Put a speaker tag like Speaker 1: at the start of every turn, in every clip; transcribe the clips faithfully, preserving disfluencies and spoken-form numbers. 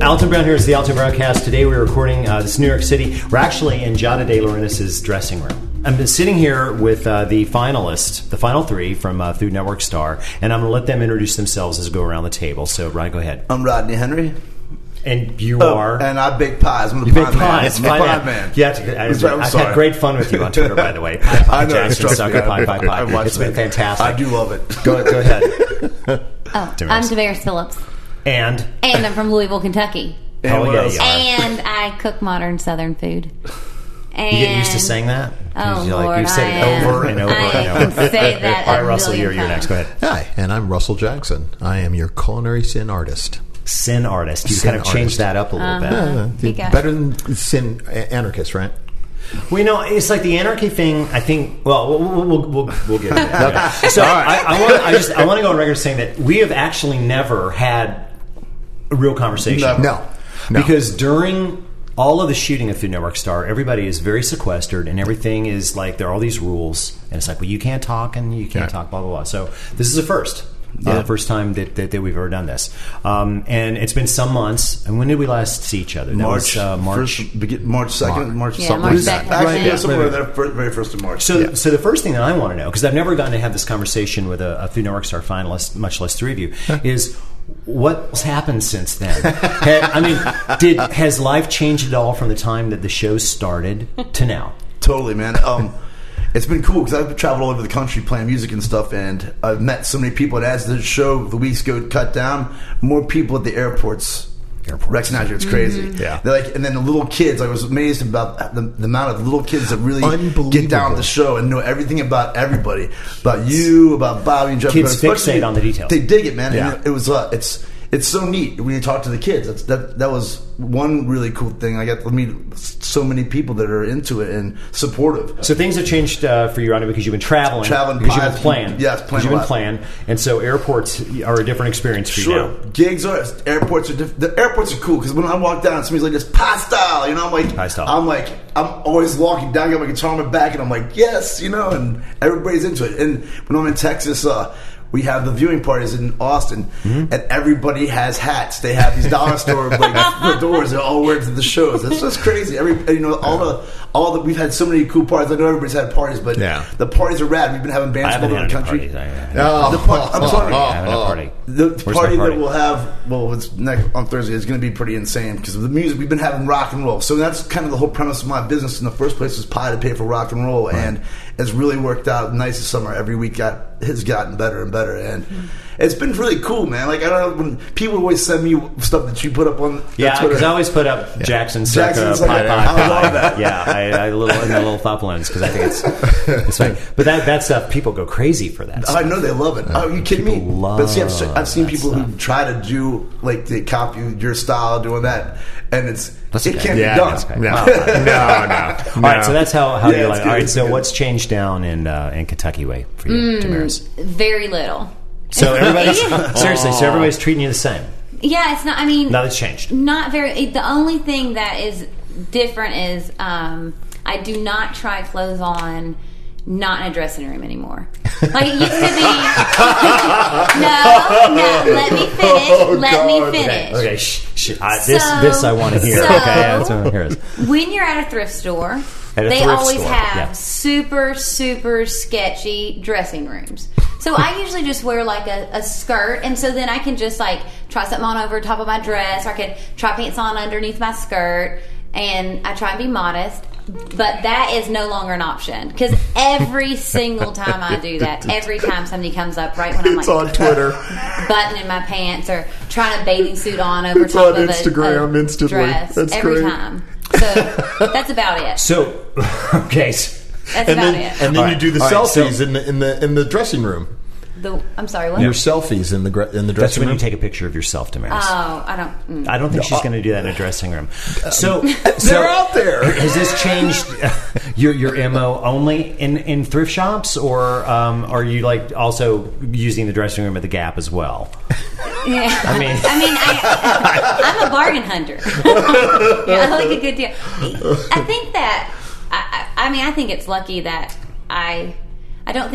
Speaker 1: Alton Brown here. It's the Alton Broadcast. Today we're recording uh, this New York City. We're actually in Giada De Laurentiis' dressing room. I'm sitting here with uh, the finalists, the final three from uh, Food Network Star, and I'm going to let them introduce themselves as we go around the table. So, Ryan, go ahead.
Speaker 2: I'm Rodney Henry.
Speaker 1: And you
Speaker 2: oh,
Speaker 1: are?
Speaker 2: And I bake pies. I'm the
Speaker 1: you
Speaker 2: pie
Speaker 1: bake
Speaker 2: man.
Speaker 1: pies.
Speaker 2: I'm the
Speaker 1: pie
Speaker 2: pie
Speaker 1: man.
Speaker 2: man.
Speaker 1: Yeah, I, I, I've
Speaker 2: sorry.
Speaker 1: had great fun with you on Twitter, by the way. Pie, pie,
Speaker 2: I know.
Speaker 1: Jackson, sucker,
Speaker 2: yeah,
Speaker 1: pie, pie, pie.
Speaker 2: I
Speaker 1: It's been fantastic.
Speaker 2: I do love it.
Speaker 1: Go, go ahead.
Speaker 3: Oh,
Speaker 1: Damaris.
Speaker 3: I'm Damaris Phillips.
Speaker 1: And?
Speaker 3: And I'm from Louisville, Kentucky.
Speaker 2: And
Speaker 1: oh, yeah, you are.
Speaker 3: And I cook modern Southern food. And
Speaker 1: you get used to saying that?
Speaker 3: Oh,
Speaker 1: you're like,
Speaker 3: Lord,
Speaker 1: you've said
Speaker 3: I
Speaker 1: it over
Speaker 3: am.
Speaker 1: and over
Speaker 3: I
Speaker 1: and over.
Speaker 3: can say that
Speaker 1: All
Speaker 3: a
Speaker 1: right, Russell, you're,
Speaker 3: million
Speaker 1: you're next. Go ahead.
Speaker 4: Hi, and I'm Russell Jackson. I am your culinary sin artist.
Speaker 1: Sin artist. You
Speaker 4: Sin
Speaker 1: kind of changed
Speaker 4: artist.
Speaker 1: that up a little
Speaker 3: Uh-huh.
Speaker 1: bit.
Speaker 3: Uh,
Speaker 4: Better than sin anarchist, right?
Speaker 1: Well, you know, it's like the anarchy thing. I think. Well, we'll we'll, we'll, we'll get into that. Okay. So I, I want. I just. I want to go on record saying that we have actually never had a real conversation.
Speaker 2: Never.
Speaker 4: No, no.
Speaker 1: Because during all of the shooting of Food Network Star, everybody is very sequestered, and everything is like there are all these rules, and it's like, well, you can't talk, and you can't
Speaker 4: Yeah.
Speaker 1: talk, blah blah blah. So this is a first.
Speaker 2: Yeah.
Speaker 1: Uh, first time that, that, that we've ever done this, um, and it's been some months. And when did we last see each other? That
Speaker 2: March,
Speaker 1: was, uh, March.
Speaker 2: First, begin, March second, March
Speaker 3: Yeah,
Speaker 2: something.
Speaker 3: March
Speaker 2: like
Speaker 3: second,
Speaker 2: that.
Speaker 3: I
Speaker 2: Actually,
Speaker 3: think.
Speaker 2: yeah, somewhere
Speaker 1: Right.
Speaker 2: there, fir- very first of March.
Speaker 1: So,
Speaker 4: Yeah.
Speaker 1: so the first thing that I want to know, because I've never gotten to have this conversation with a, a Food Network Star finalist, much less three of you, is what's happened since then? Ha- I mean, did has life changed at all from the time that the show started to now?
Speaker 2: Totally, man. Um, it's been cool because I've traveled all over the country playing music and stuff, and I've met so many people. And as the show, the weeks go cut down, more people at the airports.
Speaker 1: Airports.
Speaker 2: Recognize you. It's crazy.
Speaker 4: Yeah.
Speaker 2: They're like, and then the little kids. I was amazed about the, the amount of little kids that really get down the show and know everything about everybody, about you, about Bobby and Jeff.
Speaker 1: Kids
Speaker 2: Especially-
Speaker 1: fixate on the details.
Speaker 2: They dig it, man.
Speaker 4: Yeah.
Speaker 2: And it, it was. Uh, it's. It's so neat when you talk to the kids. That's, that that was one really cool thing. I got to meet so many people that are into it and supportive.
Speaker 1: So things have changed uh, for you, Ronnie, because you've been traveling,
Speaker 2: Traveling,
Speaker 1: because you've been
Speaker 2: pies,
Speaker 1: playing,
Speaker 2: yes,
Speaker 1: because
Speaker 2: playing
Speaker 1: you've
Speaker 2: a
Speaker 1: been
Speaker 2: lot.
Speaker 1: playing, and so airports are a different experience for you
Speaker 2: Sure,
Speaker 1: now.
Speaker 2: gigs are airports are diff- the airports are cool because when I walk down, somebody's like this pie style, you know. I'm like,
Speaker 1: Pie style.
Speaker 2: I'm like, I'm always walking down, I got my guitar on my back, and I'm like, yes, you know, and everybody's into it. And when I'm in Texas, uh, we have the viewing parties in Austin,
Speaker 1: Mm-hmm.
Speaker 2: and everybody has hats. They have these dollar store like doors. They're all wearing to the shows. It's just crazy. Every you know, all the all the we've had so many cool parties. I know everybody's had parties, but
Speaker 4: Yeah.
Speaker 2: the parties are rad. We've been having bands
Speaker 1: I
Speaker 2: all
Speaker 1: haven't
Speaker 2: over the
Speaker 1: had any
Speaker 2: country.
Speaker 1: parties. I, I,
Speaker 4: Oh,
Speaker 2: The par- I'm sorry.
Speaker 1: I haven't had a party.
Speaker 2: The
Speaker 1: Where's
Speaker 2: party,
Speaker 1: my party?
Speaker 2: that we'll have, well, it's next on Thursday, is going to be pretty insane because of the music. We've been having rock and roll, so that's kind of the whole premise of my business. In the first place, was pie to pay for rock and roll, and it's really worked out nice this summer. Every week got has gotten better and better, and it's been really cool, man. Like I don't know when people always send me stuff that you put up on
Speaker 1: Yeah,
Speaker 2: Twitter.
Speaker 1: because I always put up Jackson Circa
Speaker 2: Jackson's
Speaker 1: pie,
Speaker 2: like-
Speaker 1: pie,
Speaker 2: I
Speaker 1: pie.
Speaker 2: love that.
Speaker 1: Yeah, I, I little in the little thought balloons because I think it's it's funny. But that that stuff, people go crazy for that.
Speaker 2: I
Speaker 1: Stuff.
Speaker 2: know they love it. Oh, you kidding me?
Speaker 1: People love
Speaker 2: but see, I've, se- I've seen
Speaker 1: that
Speaker 2: people who
Speaker 1: stuff.
Speaker 2: try to do like they copy your style doing that, and it's
Speaker 1: That's
Speaker 2: it
Speaker 1: okay.
Speaker 2: can't
Speaker 4: Yeah,
Speaker 2: be done.
Speaker 4: that's okay. No, no, no.
Speaker 1: All right, so that's how, how
Speaker 2: Yeah,
Speaker 1: you
Speaker 2: it's
Speaker 1: like.
Speaker 2: good,
Speaker 1: All right,
Speaker 2: it's
Speaker 1: so
Speaker 2: good.
Speaker 1: what's changed down in uh, in Kentucky way for you, Damaris?
Speaker 3: Very little.
Speaker 1: So everybody's seriously, so everybody's treating you the same.
Speaker 3: Yeah, it's not. I mean,
Speaker 1: Now that's changed.
Speaker 3: not very. It, the only thing that is different is um, I do not try clothes on not in a dressing room anymore. Like it used to be. no, no. Let me finish.
Speaker 4: Oh,
Speaker 3: let
Speaker 4: God.
Speaker 3: me finish.
Speaker 1: Okay, sh- sh- I, this
Speaker 3: So-
Speaker 1: this I want to hear.
Speaker 3: so-
Speaker 1: okay, that's what I want to hear.
Speaker 3: When you're at a thrift store,
Speaker 1: At a
Speaker 3: they
Speaker 1: thrift
Speaker 3: always
Speaker 1: store,
Speaker 3: have
Speaker 1: yeah.
Speaker 3: super, super sketchy dressing rooms. So I usually just wear like a, a skirt, and so then I can just like try something on over top of my dress, or I could try pants on underneath my skirt, and I try and be modest. But that is no longer an option because every single time I do that, every time somebody comes up right when I'm
Speaker 4: It's
Speaker 3: like
Speaker 4: on Twitter.
Speaker 3: buttoning my pants or trying a bathing suit on over
Speaker 4: It's
Speaker 3: top
Speaker 4: on
Speaker 3: of a,
Speaker 4: Instagram
Speaker 3: a
Speaker 4: instantly.
Speaker 3: dress
Speaker 4: That's
Speaker 3: every
Speaker 4: great.
Speaker 3: time. So that's about it.
Speaker 1: So, okay. so-
Speaker 3: That's
Speaker 4: And
Speaker 3: about
Speaker 4: then,
Speaker 3: it.
Speaker 4: and then
Speaker 1: All
Speaker 4: you
Speaker 1: right.
Speaker 4: do the
Speaker 1: All right, so-
Speaker 4: selfies in the in the in the dressing room.
Speaker 3: The, I'm sorry, what?
Speaker 4: Your selfies in the gra- in the
Speaker 1: That's
Speaker 4: dressing
Speaker 1: when
Speaker 4: room.
Speaker 1: you take a picture of yourself, Damaris.
Speaker 3: Oh, I don't. Mm.
Speaker 1: I don't think she's going to do that in a dressing room. So
Speaker 4: They're
Speaker 1: so,
Speaker 4: out there.
Speaker 1: Has this changed your your M O only in, in thrift shops, or um, are you like also using the dressing room at the Gap as well?
Speaker 3: Yeah.
Speaker 1: I mean,
Speaker 3: I mean, I, I'm a bargain hunter. Yeah, I like a good deal. I think that I, I I mean, I think it's lucky that I I don't think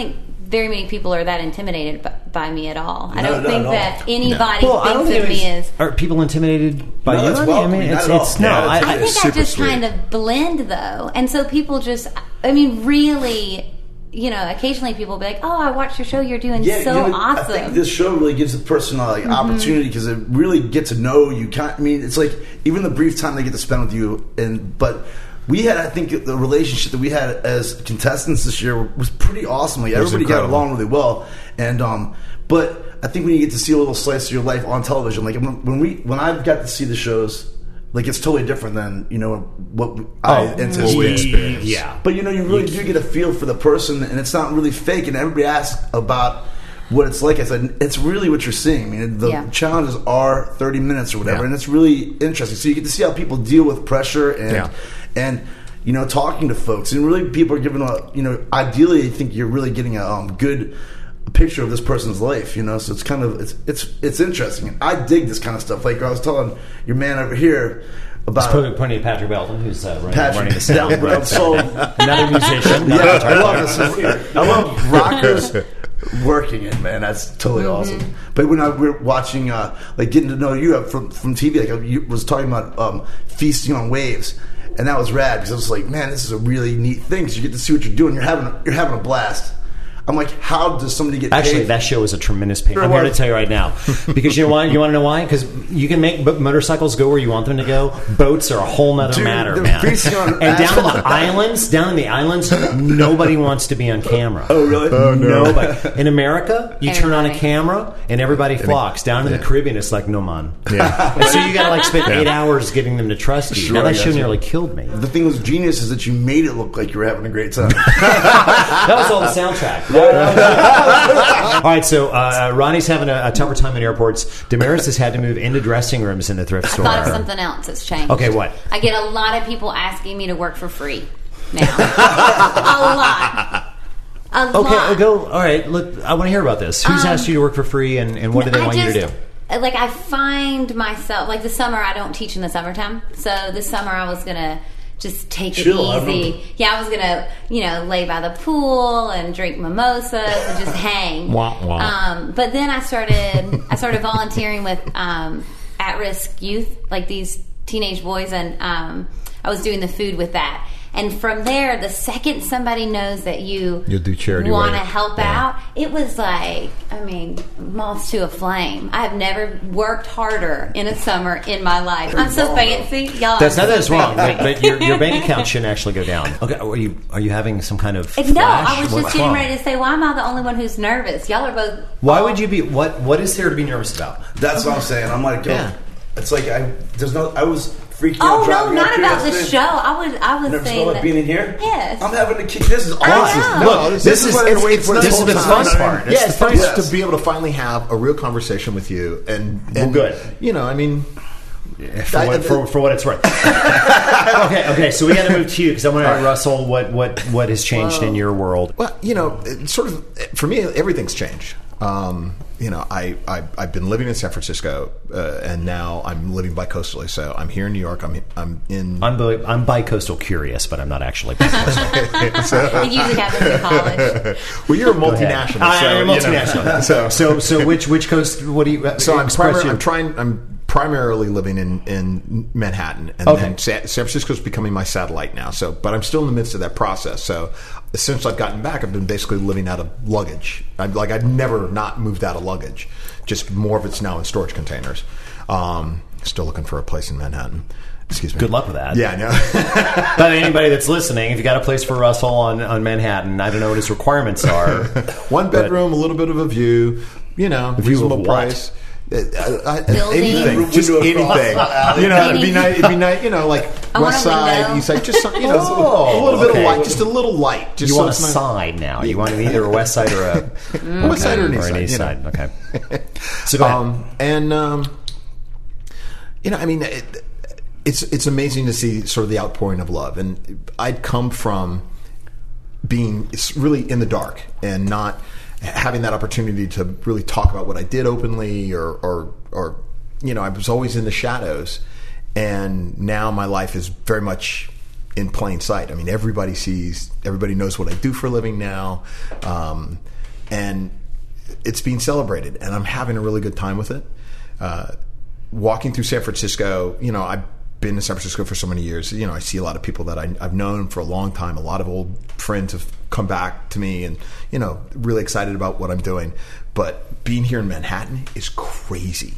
Speaker 3: very many people are that intimidated by, by me at all. I
Speaker 2: No,
Speaker 3: don't
Speaker 2: no,
Speaker 3: think
Speaker 2: no.
Speaker 3: that anybody
Speaker 1: Well, I don't
Speaker 3: thinks
Speaker 1: think
Speaker 3: of me
Speaker 1: it's-
Speaker 3: as.
Speaker 1: Are people intimidated by
Speaker 2: No,
Speaker 1: you?
Speaker 2: it's
Speaker 1: I mean, I
Speaker 2: welcoming,
Speaker 1: mean,
Speaker 2: not
Speaker 1: it's,
Speaker 2: at all.
Speaker 1: it's no.
Speaker 2: Yeah,
Speaker 1: I,
Speaker 2: it's-
Speaker 3: I think I
Speaker 4: super
Speaker 3: just
Speaker 4: sweet.
Speaker 3: kind of blend though, and so people just. I mean, really. You know, occasionally people will be like, "Oh, I watched your show. You're doing
Speaker 2: Yeah,
Speaker 3: so
Speaker 2: you know,
Speaker 3: awesome."
Speaker 2: I think this show really gives the person a like,
Speaker 3: Mm-hmm.
Speaker 2: opportunity because it really gets to know you. Can't, I mean, it's like even the brief time they get to spend with you, and but we had, I think, the relationship that we had as contestants this year was pretty awesome. Like,
Speaker 4: was
Speaker 2: everybody got
Speaker 4: incredible.
Speaker 2: along really well, and um, but I think when you get to see a little slice of your life on television, like when, when we when I got to see the shows. Like, it's totally different than, you know, what I
Speaker 1: Oh,
Speaker 2: anticipated.
Speaker 4: what we experienced.
Speaker 1: Yeah.
Speaker 2: But, you know, you really do get a feel for the person, and it's not really fake. And everybody asks about what it's like. I said, it's really what you're seeing. I mean, the
Speaker 3: Yeah.
Speaker 2: challenges are thirty minutes or whatever,
Speaker 4: Yeah.
Speaker 2: and it's really interesting. So you get to see how people deal with pressure and,
Speaker 4: Yeah.
Speaker 2: and you know, talking to folks. And really, people are given a, you know, ideally, I think you're really getting a um, good picture of this person's life, you know. So it's kind of it's it's it's interesting. I dig this kind of stuff. Like I was telling your man over here about
Speaker 1: Just pointing at Patrick Belton, who's uh, running,
Speaker 2: Patrick.
Speaker 1: running the sound.
Speaker 2: Yeah, but I'm so
Speaker 1: Another musician.
Speaker 2: yeah, I love this. I love rockers working it, man. That's totally awesome. But when I, we're watching, uh, like getting to know you from from T V, like you was talking about um, feasting on waves, and that was rad because I was like, man, this is a really neat thing. Because you get to see what you're doing. You're having you're having a blast. I'm like, how does somebody get
Speaker 1: Actually,
Speaker 2: paid?
Speaker 1: that show is a tremendous pain.
Speaker 2: Sure
Speaker 1: I'm here to
Speaker 2: was.
Speaker 1: tell you right now. Because you know why? You want to know why? Because you can make bo- motorcycles go where you want them to go. Boats are a whole nother
Speaker 2: Dude,
Speaker 1: matter,
Speaker 2: they're
Speaker 1: man.
Speaker 2: feasting on
Speaker 1: And down in
Speaker 2: asphalt.
Speaker 1: the islands, down in the islands, nobody wants to be on camera.
Speaker 2: Oh, really?
Speaker 4: Oh, no.
Speaker 1: Nobody. In America, you turn on a
Speaker 3: Everybody.
Speaker 1: camera and everybody flocks. Down in the Caribbean, it's like, no, man.
Speaker 4: Yeah.
Speaker 1: And so you got to like spend eight hours getting them to trust you.
Speaker 2: Sure,
Speaker 1: now, that
Speaker 2: yeah,
Speaker 1: show
Speaker 2: sure.
Speaker 1: nearly killed me.
Speaker 2: The thing was genius is that you made it look like you were having a great time.
Speaker 1: That was all the soundtrack. All right, so uh, Ronnie's having a, a tougher time in airports. Damaris has had to move into dressing rooms in the thrift
Speaker 3: I
Speaker 1: store.
Speaker 3: thought of something else that's changed.
Speaker 1: Okay, what?
Speaker 3: I get a lot of people asking me to work for free now. a lot. A
Speaker 1: Okay,
Speaker 3: lot.
Speaker 1: go. All right, look, I want to hear about this. Who's
Speaker 3: Um,
Speaker 1: asked you to work for free, and, and what do they
Speaker 3: I
Speaker 1: want you to
Speaker 3: just-
Speaker 1: do?
Speaker 3: Like, I find myself, like the summer, I don't teach in the summertime. So this summer I was going to just take
Speaker 2: Chill, I
Speaker 3: it easy.
Speaker 2: remember.
Speaker 3: Yeah, I was going to, you know, lay by the pool and drink mimosas and just hang.
Speaker 4: Wah, wah.
Speaker 3: Um, but then I started, I started volunteering with um, at-risk youth, like these teenage boys, and um, I was doing the food with that. And from there, the second somebody knows that you
Speaker 4: You'll do charity
Speaker 3: want to
Speaker 4: work.
Speaker 3: help
Speaker 4: Yeah.
Speaker 3: out, it was like, I mean, moths to a flame. I have never worked harder in a summer in my life. I'm so fancy, y'all.
Speaker 1: That's
Speaker 3: I'm
Speaker 1: not that
Speaker 3: so
Speaker 1: it's wrong, but,
Speaker 3: fancy.
Speaker 1: but your, your bank account shouldn't actually go down. Okay, are you are you having some kind of
Speaker 3: No,
Speaker 1: flash?
Speaker 3: I was
Speaker 1: What's
Speaker 3: just getting
Speaker 1: wrong?
Speaker 3: ready to say, why am I the only one who's nervous? Y'all are both.
Speaker 1: Why would you be? What What is there to be nervous about?
Speaker 2: That's what I'm saying. I'm like,
Speaker 1: Yeah.
Speaker 2: it's like I there's no. I was freaking
Speaker 3: Oh
Speaker 2: out.
Speaker 3: no,
Speaker 2: driving up
Speaker 3: not
Speaker 2: here
Speaker 3: about the
Speaker 2: yesterday.
Speaker 3: show. I was, I was
Speaker 2: Never
Speaker 3: saying
Speaker 2: smell
Speaker 3: that
Speaker 2: like being in here.
Speaker 3: Yes.
Speaker 2: I'm having to kick. This is
Speaker 3: I
Speaker 2: awesome.
Speaker 3: know.
Speaker 4: No,
Speaker 1: Look,
Speaker 4: this,
Speaker 1: this
Speaker 4: is
Speaker 1: is-
Speaker 4: what I've been
Speaker 1: it's-
Speaker 4: waiting for
Speaker 1: this
Speaker 4: this
Speaker 1: has
Speaker 4: whole
Speaker 1: been the
Speaker 4: time.
Speaker 1: fun part.
Speaker 4: Yeah,
Speaker 1: It's
Speaker 4: it's
Speaker 1: the fun
Speaker 4: nice
Speaker 2: part.
Speaker 4: to be able to finally have a real conversation with you, and, and
Speaker 1: Well, good.
Speaker 4: You know, I mean,
Speaker 1: For what, for, for what it's worth. okay, okay. So we got to move to you because I want to ask Russell what, what, what has changed in your world.
Speaker 4: well, you know, it sort of for me, everything's changed. Um, you know, I, I I've been living in San Francisco, uh, and now I'm living bicoastally. So I'm here in New York. I'm I'm in.
Speaker 1: I'm bi- I'm bi-coastal curious, but I'm not actually bi-coastal.
Speaker 3: It usually happens in college.
Speaker 4: well, you're a
Speaker 1: Go ahead.
Speaker 4: multinational.
Speaker 1: I
Speaker 4: so,
Speaker 1: am a
Speaker 4: you know,
Speaker 1: multinational.
Speaker 4: so
Speaker 1: so so which which coast? What do you?
Speaker 4: So I'm,
Speaker 1: express
Speaker 4: primar-
Speaker 1: your-
Speaker 4: I'm trying. I'm primarily living in, in Manhattan, and
Speaker 1: Okay.
Speaker 4: then San, San Francisco's becoming my satellite now. So, but I'm still in the midst of that process. So, since I've gotten back, I've been basically living out of luggage. I'm like I've never not moved out of luggage. Just more of it's now in storage containers. Um, still looking for a place in Manhattan. Excuse me.
Speaker 1: Good luck with that.
Speaker 4: Yeah, I know.
Speaker 1: But anybody that's listening, if you got a place for Russell on, on Manhattan, I don't know what his requirements are.
Speaker 4: One bedroom, a little bit of a view. You know,
Speaker 1: view of
Speaker 4: reasonable
Speaker 1: what?
Speaker 4: price. Uh, I, I,
Speaker 3: Building.
Speaker 4: anything, just
Speaker 2: Window across
Speaker 4: anything.
Speaker 2: the alley.
Speaker 4: You know, it'd be
Speaker 3: Anything.
Speaker 4: nice. It'd be nice. You know, like
Speaker 3: I want
Speaker 4: West
Speaker 3: a
Speaker 4: Side,
Speaker 3: window.
Speaker 4: East Side, just some, you know,
Speaker 1: Oh,
Speaker 4: a little bit
Speaker 1: okay.
Speaker 4: of light, just a little light. Just
Speaker 1: You
Speaker 4: so
Speaker 1: want a
Speaker 4: it's not-
Speaker 1: side now. You want either a west side or a
Speaker 4: a West Side or an
Speaker 1: or
Speaker 4: East
Speaker 1: an
Speaker 4: Side.
Speaker 1: east
Speaker 4: you know.
Speaker 1: side. Okay. So go ahead.
Speaker 4: Um, and um, you know, I mean, it, it's it's amazing to see sort of the outpouring of love. And I'd come from being really in the dark and not having that opportunity to really talk about what I did openly, or or or you know, I was always in the shadows. And now my life is very much in plain sight. I mean, everybody sees, everybody knows what I do for a living now. Um, and it's being celebrated, and I'm having a really good time with it. Uh, walking through San Francisco, you know, I've been to San Francisco for so many years. You know, I see a lot of people that I, I've known for a long time. A lot of old friends have come back to me and, you know, really excited about what I'm doing. But being here in Manhattan is crazy.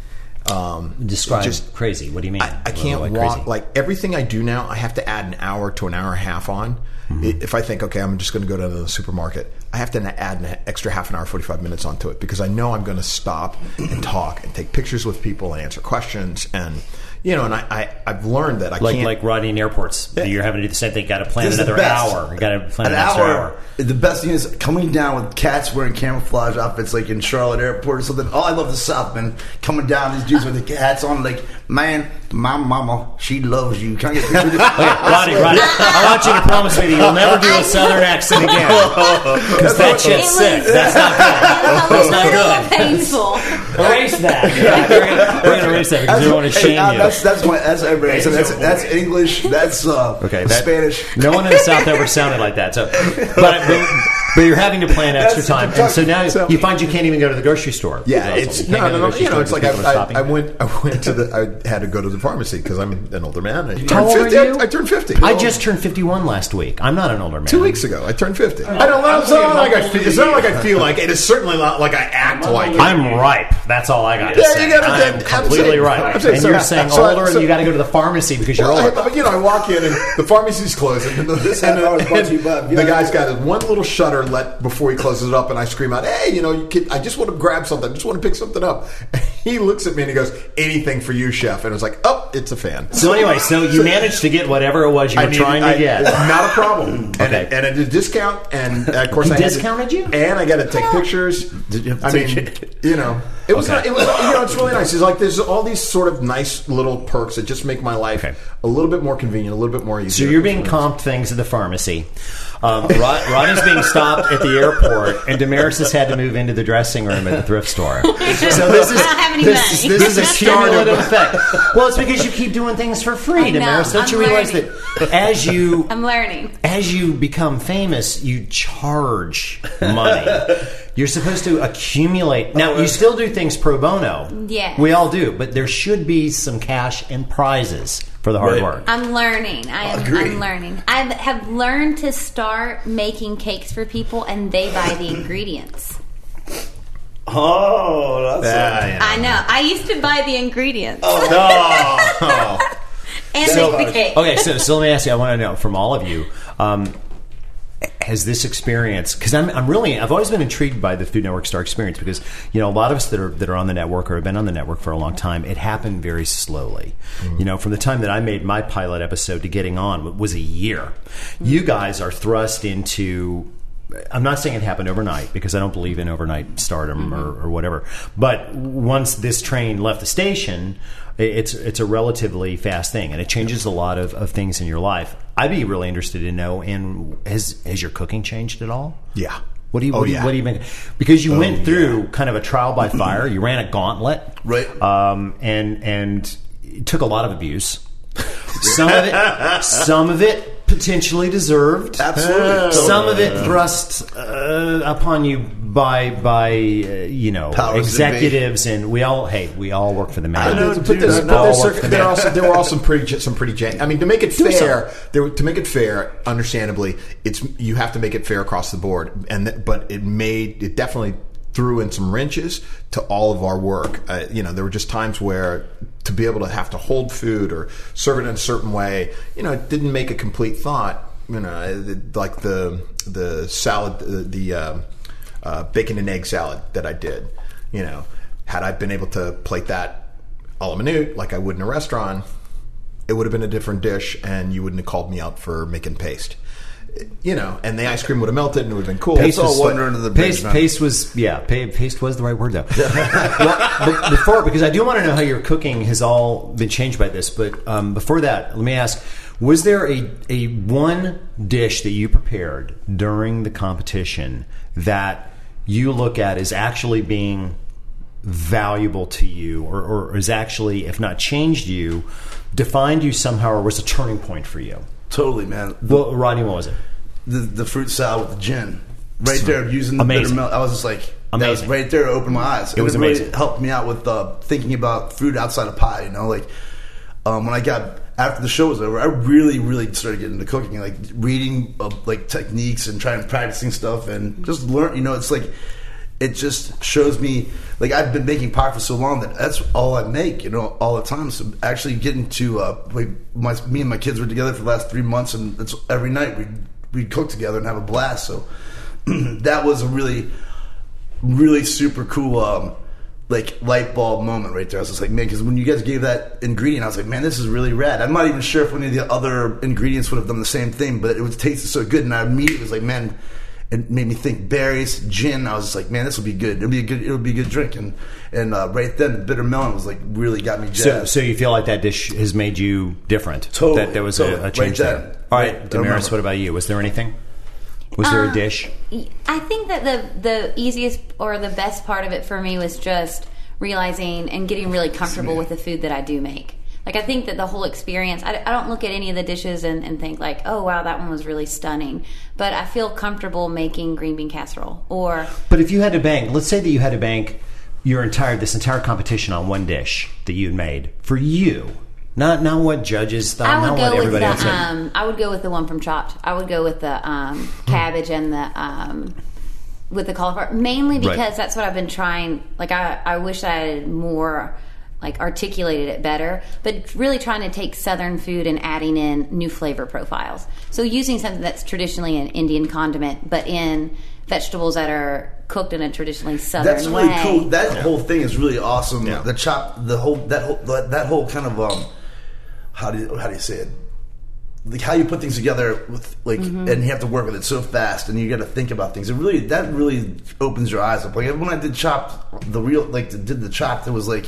Speaker 4: Um,
Speaker 1: Describe
Speaker 4: just
Speaker 1: crazy. What do you mean?
Speaker 4: I, I can't
Speaker 1: like
Speaker 4: walk.
Speaker 1: crazy?
Speaker 4: Like everything I do now, I have to add an hour to an hour and a half on. Mm-hmm. If I think, okay, I'm just going to go down to the supermarket, I have to add an extra half an hour, forty-five minutes onto it because I know I'm going to stop and talk and take pictures with people and answer questions. And, you know, and I, I, I've learned that I
Speaker 1: like,
Speaker 4: can't.
Speaker 1: Like riding in airports.
Speaker 4: Yeah.
Speaker 1: You're having to do the same thing. Got to plan
Speaker 2: This is the
Speaker 1: another
Speaker 2: best.
Speaker 1: hour. You got to plan
Speaker 2: An
Speaker 1: an extra
Speaker 2: hour.
Speaker 1: hour.
Speaker 2: The best thing is coming down with cats wearing camouflage outfits, like in Charlotte Airport or something. Oh, I love the South, man. Coming down, these dudes with the hats on, like, man, my mama, she loves you. Can I get a picture of this?
Speaker 1: Okay, Rodney, Rodney, I want you to promise me that you'll never do a Southern accent again. Because that shit's
Speaker 3: It
Speaker 1: sick.
Speaker 3: was-
Speaker 1: That's not good. That's not good.
Speaker 3: Painful.
Speaker 1: Erase that. Yeah, we're gonna- we're going to erase that because we don't want to
Speaker 2: Hey,
Speaker 1: shame
Speaker 2: uh,
Speaker 1: you.
Speaker 2: That's that's my that's everybody. So that's that's English. That's uh,
Speaker 1: Okay, that-
Speaker 2: Spanish.
Speaker 1: No one in the South ever sounded like that. So, but, but, but you're having to plan extra
Speaker 2: That's
Speaker 1: time, and so now
Speaker 4: So-
Speaker 1: you find you can't even go to the grocery store.
Speaker 4: Yeah,
Speaker 1: Because
Speaker 4: it's
Speaker 1: you can't
Speaker 4: no,
Speaker 1: go to
Speaker 4: no,
Speaker 1: the
Speaker 4: no.
Speaker 1: grocery
Speaker 4: You know,
Speaker 1: store
Speaker 4: it's like
Speaker 1: because people are
Speaker 4: I,
Speaker 1: stopping.
Speaker 4: I, I went. I went to the. I had to go to the pharmacy because I'm an older man. I turned
Speaker 1: How old are
Speaker 4: fifty.
Speaker 1: you?
Speaker 4: I, I turned fifty.
Speaker 1: I just turned fifty-one last week. I'm not an older man.
Speaker 4: Two weeks ago, I turned fifty. I don't know. It's not like I feel. It's not like I feel like it. It's certainly not like I act like it.
Speaker 1: I'm ripe. That's all I got to
Speaker 4: Yeah,
Speaker 1: say.
Speaker 4: you gotta-
Speaker 1: I'm
Speaker 4: I'm
Speaker 1: completely
Speaker 4: saying-
Speaker 1: right.
Speaker 4: I'm saying,
Speaker 1: and
Speaker 4: so-
Speaker 1: you're saying
Speaker 4: so-
Speaker 1: older,
Speaker 4: so-
Speaker 1: and you got to go to the pharmacy because you're
Speaker 4: Well,
Speaker 1: older.
Speaker 4: I, you know, I walk in and the pharmacy's closing, and the,
Speaker 2: This
Speaker 4: and
Speaker 2: half hour is brought to you by-
Speaker 4: the, the guy's got one little shutter let before he closes it up, and I scream out, "Hey, you know, you kid, I just want to grab something. I just want to pick something up." And he looks at me and he goes, "Anything for you, chef?" And I was like, "Oh, it's a fan."
Speaker 1: So anyway, so you managed to get whatever it was you were
Speaker 4: I needed-
Speaker 1: trying to
Speaker 4: I-
Speaker 1: get.
Speaker 4: Not a problem.
Speaker 1: Okay.
Speaker 4: And, and at a discount, and uh, of course
Speaker 1: He
Speaker 4: I had to-
Speaker 1: discounted you?
Speaker 4: and I got to take pictures.
Speaker 2: Did you have to
Speaker 4: I
Speaker 2: take
Speaker 4: mean,
Speaker 2: it?
Speaker 4: you know, it was,
Speaker 1: Okay.
Speaker 4: it was, you know, it's really nice. It's like there's all these sort of nice little perks that just make my life
Speaker 1: Okay.
Speaker 4: a little bit more convenient, a little bit more easy.
Speaker 1: So you're being comped things at the pharmacy. Um, Rod, Rodney's being stopped at the airport, and Damaris has had to move into the dressing room at the thrift store. So this is
Speaker 3: I don't have any
Speaker 1: this,
Speaker 3: money.
Speaker 1: this is a cumulative effect. Well, it's because you keep doing things for free,
Speaker 3: I know.
Speaker 1: Damaris. Don't
Speaker 3: I'm
Speaker 1: you realize
Speaker 3: learning.
Speaker 1: that as you
Speaker 3: I'm learning.
Speaker 1: as you become famous, you charge money. You're supposed to accumulate. Now, you still do things pro bono.
Speaker 3: Yes.
Speaker 1: We all do, but there should be some cash and prizes for the hard
Speaker 2: Right.
Speaker 1: work.
Speaker 3: I'm learning. I am,
Speaker 2: Agree.
Speaker 3: I'm learning. I have learned to start making cakes for people, and they buy the ingredients.
Speaker 2: Oh, that's
Speaker 1: Ah, yeah.
Speaker 3: I know. I used to buy the ingredients
Speaker 1: Oh.
Speaker 3: and
Speaker 2: So-
Speaker 3: make the cake.
Speaker 1: Okay, so, so let me ask you. I want to know from all of you. Um, has this experience? Because I'm, I'm really, I've always been intrigued by the Food Network Star experience because you know a lot of us that are that are on the network or have been on the network for a long time. It happened very slowly. Mm-hmm. You know, from the time that I made my pilot episode to getting on was a year. Mm-hmm. You guys are thrust into. I'm not saying it happened overnight because I don't believe in overnight stardom mm-hmm. or, or whatever. But once this train left the station, it's it's a relatively fast thing, and it changes a lot of, of things in your life. I'd be really interested to know. And has has your cooking changed at all?
Speaker 4: Yeah.
Speaker 1: What do you?
Speaker 4: Oh,
Speaker 1: What do you,
Speaker 4: yeah.
Speaker 1: what do you make? Because you
Speaker 4: Oh,
Speaker 1: went through
Speaker 4: yeah.
Speaker 1: kind of a trial by fire. You ran a gauntlet,
Speaker 2: Right.
Speaker 1: Um, and and it took a lot of abuse. Some of it, some of it potentially deserved.
Speaker 2: Absolutely.
Speaker 1: Some of it thrust uh, upon you by by uh, you know
Speaker 2: Powers that be.
Speaker 1: executives, and we all hey we all work for the man.
Speaker 2: I know,
Speaker 4: But
Speaker 2: dude,
Speaker 4: there's,
Speaker 2: I
Speaker 4: but
Speaker 2: know.
Speaker 4: there's
Speaker 1: All work
Speaker 4: circ-
Speaker 1: for
Speaker 4: there,
Speaker 1: the
Speaker 4: are
Speaker 1: man.
Speaker 4: also, there were also some pretty some pretty jan- I mean, to make it
Speaker 1: Do
Speaker 4: fair,
Speaker 1: so.
Speaker 4: there, to make it fair, understandably, it's you have to make it fair across the board. And th- but it made it definitely threw in some wrenches to all of our work. Uh, you know, there were just times where to be able to have to hold food or serve it in a certain way, you know, it didn't make a complete thought. You know, it- like the the salad, the, the uh, uh, bacon and egg salad that I did. You know, had I been able to plate that a la minute like I would in a restaurant, it would have been a different dish, and you wouldn't have called me out for making paste. You know, and the ice cream would have melted, and it would have been cool.
Speaker 2: Paste
Speaker 4: So
Speaker 2: all
Speaker 4: what-
Speaker 2: wonder into the
Speaker 1: Paste,
Speaker 2: bridge, man.
Speaker 1: paste was yeah. Pa- paste was the right word though. well, but before, because I do want to know how your cooking has all been changed by this. But um, before that, let me ask: was there a a one dish that you prepared during the competition that you look at as actually being valuable to you, or, or is actually, if not changed you, defined you somehow, or was a turning point for you?
Speaker 2: Totally, man.
Speaker 1: Well, Rodney, what was it?
Speaker 2: The the fruit salad with the gin. right there using the
Speaker 1: Amazing.
Speaker 2: bitter milk. I was just like,
Speaker 1: Amazing.
Speaker 2: that was right there to open my eyes.
Speaker 1: It was
Speaker 2: and it
Speaker 1: amazing.
Speaker 2: Really helped me out with uh, thinking about food outside of pie. You know, like um, when I got after the show was over, I really, really started getting into cooking, like reading uh, like techniques and trying practicing stuff and just learn. You know, it's like it just shows me like I've been making pie for so long that that's all I make. You know, all the time. So actually getting to uh, like my me and my kids were together for the last three months, and it's every night we we cook together and have a blast. So that was a really, really super cool. Um, like light bulb moment right there. I was just like, man, because when you guys gave that ingredient, I was like, man, this is really rad. I'm not even sure if any of the other ingredients would have done the same thing, but it was tasted so good, and I immediately was like, man, it made me think berries, gin. I was just like, man, this will be good. It'll be a good. It'll be a good drink. And and uh, right then, the bitter melon was like really got me jazzed.
Speaker 1: So, so you feel like that dish has made you different?
Speaker 2: Totally.
Speaker 1: That there was
Speaker 2: totally.
Speaker 1: a, a change
Speaker 2: right
Speaker 1: there.
Speaker 2: then.
Speaker 1: All right,
Speaker 2: Right.
Speaker 1: Damaris, what about you? Was there anything? Was there
Speaker 3: Uh,
Speaker 1: a dish?
Speaker 3: I think that the the easiest or the best part of it for me was just realizing and getting really comfortable with the food that I do make. Like, I think that the whole experience, I, I don't look at any of the dishes and, and think like, oh, wow, that one was really stunning. But I feel comfortable making green bean casserole. Or,
Speaker 1: But if you had to bank, let's say that you had to bank your entire this entire competition on one dish that you had made for you, not not what judges thought,
Speaker 3: I
Speaker 1: not
Speaker 3: would
Speaker 1: what
Speaker 3: go with
Speaker 1: everybody
Speaker 3: the
Speaker 1: else said.
Speaker 3: um, I would go with the one from Chopped. I would go with the um, cabbage and the um, with the cauliflower, mainly because
Speaker 1: Right.
Speaker 3: that's what I've been trying. Like, I, I wish I had more like articulated it better, but really trying to take Southern food and adding in new flavor profiles. So using something that's traditionally an Indian condiment, but in vegetables that are cooked in a traditionally Southern
Speaker 2: That's really
Speaker 3: way.
Speaker 2: cool. That whole thing is really awesome.
Speaker 4: Yeah.
Speaker 2: The chop, the whole that whole that, that whole kind of um, how do you, how do you say it? Like how you put things together with like,
Speaker 3: Mm-hmm.
Speaker 2: and you have to work with it so fast, and you got to think about things. It really that really opens your eyes up. Like when I did Chopped, the real like did the Chopped, it was like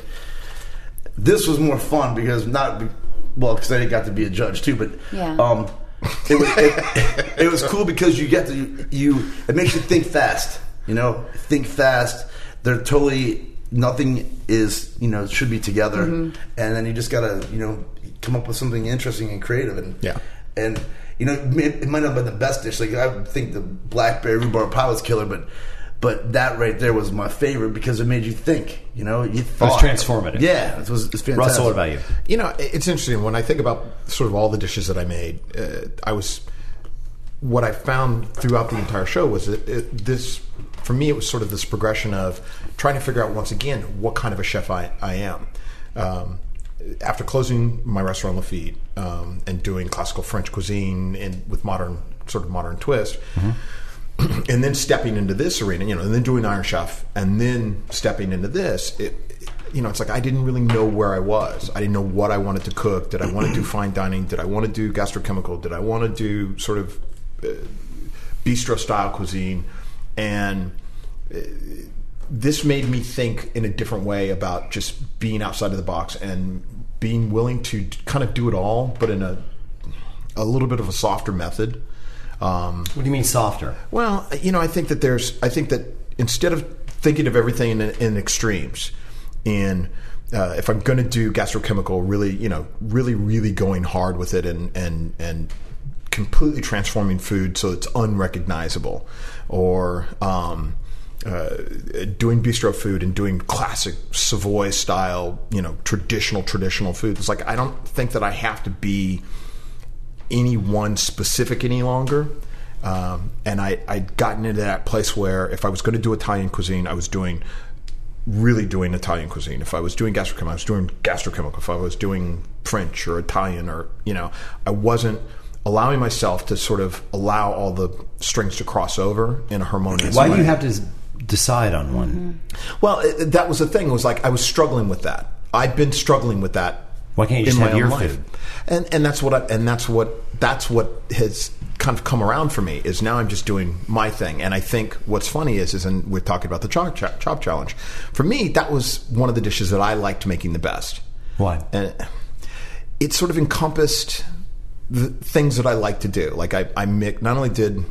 Speaker 2: this was more fun because not well because I got to be a judge too, but
Speaker 3: Yeah.
Speaker 2: um, it was it, it was cool because you get to you it makes you think fast. You know, think fast. They're totally nothing is you know should be together,
Speaker 3: Mm-hmm.
Speaker 2: and then you just gotta you know come up with something interesting and creative, and
Speaker 4: Yeah.
Speaker 2: and you know it, it might not have been the best dish. Like I would think the blackberry rhubarb pie was killer, but but that right there was my favorite because it made you think. You know, you thought
Speaker 1: transformative.
Speaker 2: Yeah, it was. It's fantastic.
Speaker 1: Russell, what about you?
Speaker 4: You know, it's interesting when I think about sort of all the dishes that I made. Uh, I was what I found throughout the entire show was that it, this, for me, it was sort of this progression of trying to figure out once again what kind of a chef I, I am. Um, after closing my restaurant Lafitte um, and doing classical French cuisine and with modern sort of modern twist. Mm-hmm. And then stepping into this arena, you know, and then doing Iron Chef, and then stepping into this, it, you know, it's like I didn't really know where I was. I didn't know what I wanted to cook. Did I want to do fine dining? Did I want to do gastrochemical? Did I want to do sort of uh, bistro style cuisine? And uh, this made me think in a different way about just being outside of the box and being willing to kind of do it all, but in a a little bit of a softer method. Um,
Speaker 1: What do you mean softer?
Speaker 4: well, you know, I think that there's, I think that instead of thinking of everything in, in extremes, in uh, if I'm going to do gastrochemical, really, you know, really, really going hard with it and and and completely transforming food so it's unrecognizable, or um, uh, doing bistro food and doing classic Savoy style, you know, traditional traditional food. It's like I don't think that I have to be any one specific any longer. Um, and I, I'd gotten into that place where if I was going to do Italian cuisine, I was doing, really doing Italian cuisine. If I was doing gastrochemical, I was doing gastrochemical. If I was doing French or Italian or, you know, I wasn't allowing myself to sort of allow all the strings to cross over in a harmonious
Speaker 1: Why
Speaker 4: way.
Speaker 1: do you have to s- decide on one?
Speaker 4: Well, it, that was the thing. It was like I was struggling with that. I'd been struggling with that.
Speaker 1: Why can't you just
Speaker 4: in my
Speaker 1: have
Speaker 4: own
Speaker 1: your
Speaker 4: life.
Speaker 1: food?
Speaker 4: And and that's what I, and that's what that's what has kind of come around for me is now I'm just doing my thing. And I think what's funny is is and we're talking about the chop, chop, chop challenge. For me, that was one of the dishes that I liked making the best.
Speaker 1: Why?
Speaker 4: And it sort of encompassed the things that I like to do. Like I, I make, not only did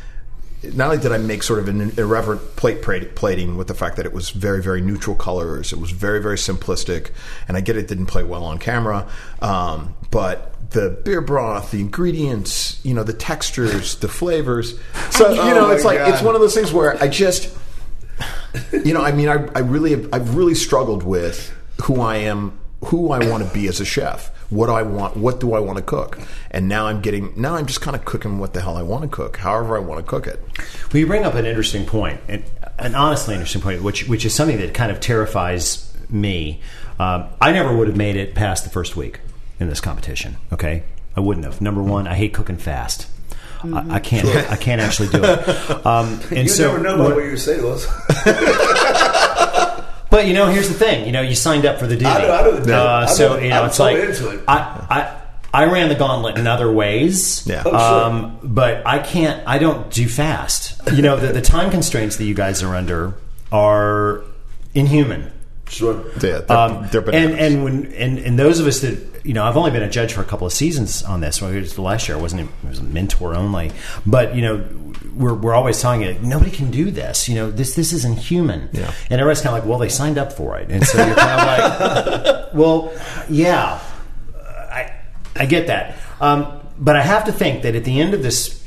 Speaker 4: not only did I make sort of an irreverent plate plating with the fact that it was very, very neutral colors, it was very, very simplistic, and I get it didn't play well on camera, um, but the beer broth, the ingredients, you know, the textures, the flavors. So you know,
Speaker 2: Oh my
Speaker 4: it's like
Speaker 2: God.
Speaker 4: it's one of those things where I just, you know, I mean, I, I really, I've really struggled with who I am, who I want to be as a chef. What I want, what do I want to cook? And now I'm getting, now I'm just kind of cooking what the hell I want to cook, however I want to cook it.
Speaker 1: Well, you bring up an interesting point, and an honestly interesting point, which which is something that kind of terrifies me. Um, I never would have made it past the first week in this competition. Okay, I wouldn't have. Number one, I hate cooking fast. Mm-hmm. I, I can't. Sure. I can't actually do it. Um, and
Speaker 2: you
Speaker 1: so,
Speaker 2: never know about what you're saying to us.
Speaker 1: But you know, here's the thing. You know, you signed up for the duty.
Speaker 2: I know, I know the duty.
Speaker 1: Uh, so you know,
Speaker 2: I'm
Speaker 1: it's
Speaker 2: so
Speaker 1: like
Speaker 2: into it.
Speaker 1: I, I I ran the gauntlet in other ways.
Speaker 4: Yeah.
Speaker 2: Oh, sure.
Speaker 1: Um, but I can't. I don't do fast. You know, the, the time constraints that you guys are under are inhuman.
Speaker 2: Sure.
Speaker 4: Yeah, they're,
Speaker 1: Um,
Speaker 4: they're
Speaker 1: and
Speaker 4: bananas.
Speaker 1: and when and, and those of us that, you know, I've only been a judge for a couple of seasons on this. Well, it was the last year. I wasn't even, it was a mentor only. But you know, we're we're always telling you nobody can do this. You know, this this isn't human.
Speaker 4: Yeah.
Speaker 1: And everybody's kind of like, well, they signed up for it, and so you're kind of like, well, yeah, I I get that. Um, but I have to think that at the end of this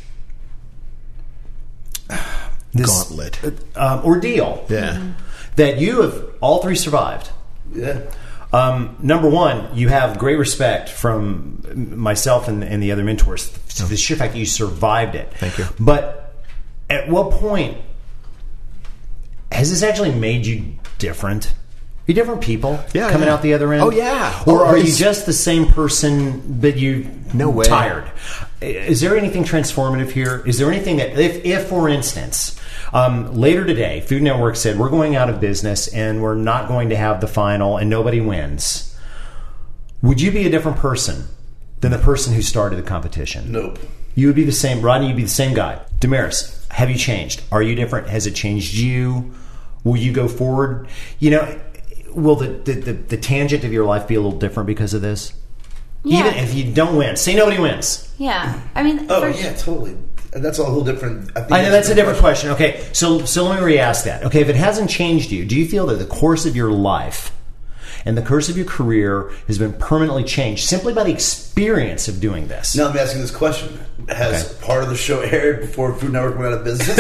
Speaker 1: this
Speaker 4: Gauntlet.
Speaker 1: um, ordeal,
Speaker 4: Yeah.
Speaker 1: that you have all three survived.
Speaker 2: Yeah.
Speaker 1: Um, number one, you have great respect from myself and, and the other mentors to the sheer fact that you survived it.
Speaker 4: Thank you.
Speaker 1: But at what point has this actually made you different? Are you different people
Speaker 4: Yeah,
Speaker 1: coming
Speaker 4: yeah.
Speaker 1: out the other end?
Speaker 4: Oh, yeah.
Speaker 1: Or
Speaker 4: Oh,
Speaker 1: are you
Speaker 4: it's-
Speaker 1: just the same person but you
Speaker 4: No way.
Speaker 1: tired? Is there anything transformative here? Is there anything that, if, if for instance, um, later today, Food Network said we're going out of business and we're not going to have the final and nobody wins, would you be a different person than the person who started the competition?
Speaker 2: Nope.
Speaker 1: You would be the same. Rodney, you'd be the same guy. Damaris, have you changed? Are you different? Has it changed you? Will you go forward? You know, will the, the, the, the tangent of your life be a little different because of this?
Speaker 3: Yeah.
Speaker 1: Even if you don't win. Say nobody wins.
Speaker 3: Yeah. I mean,
Speaker 2: Oh,
Speaker 3: for
Speaker 2: yeah, totally. And that's a whole different... I, think
Speaker 1: I know that's a different question. Okay, so so let me re-ask that. Okay, if it hasn't changed you, do you feel that the course of your life and the course of your career has been permanently changed simply by the experience of doing this?
Speaker 2: Now let me ask you this question. Has
Speaker 1: Okay.
Speaker 2: part of the show aired before Food Network went out of business?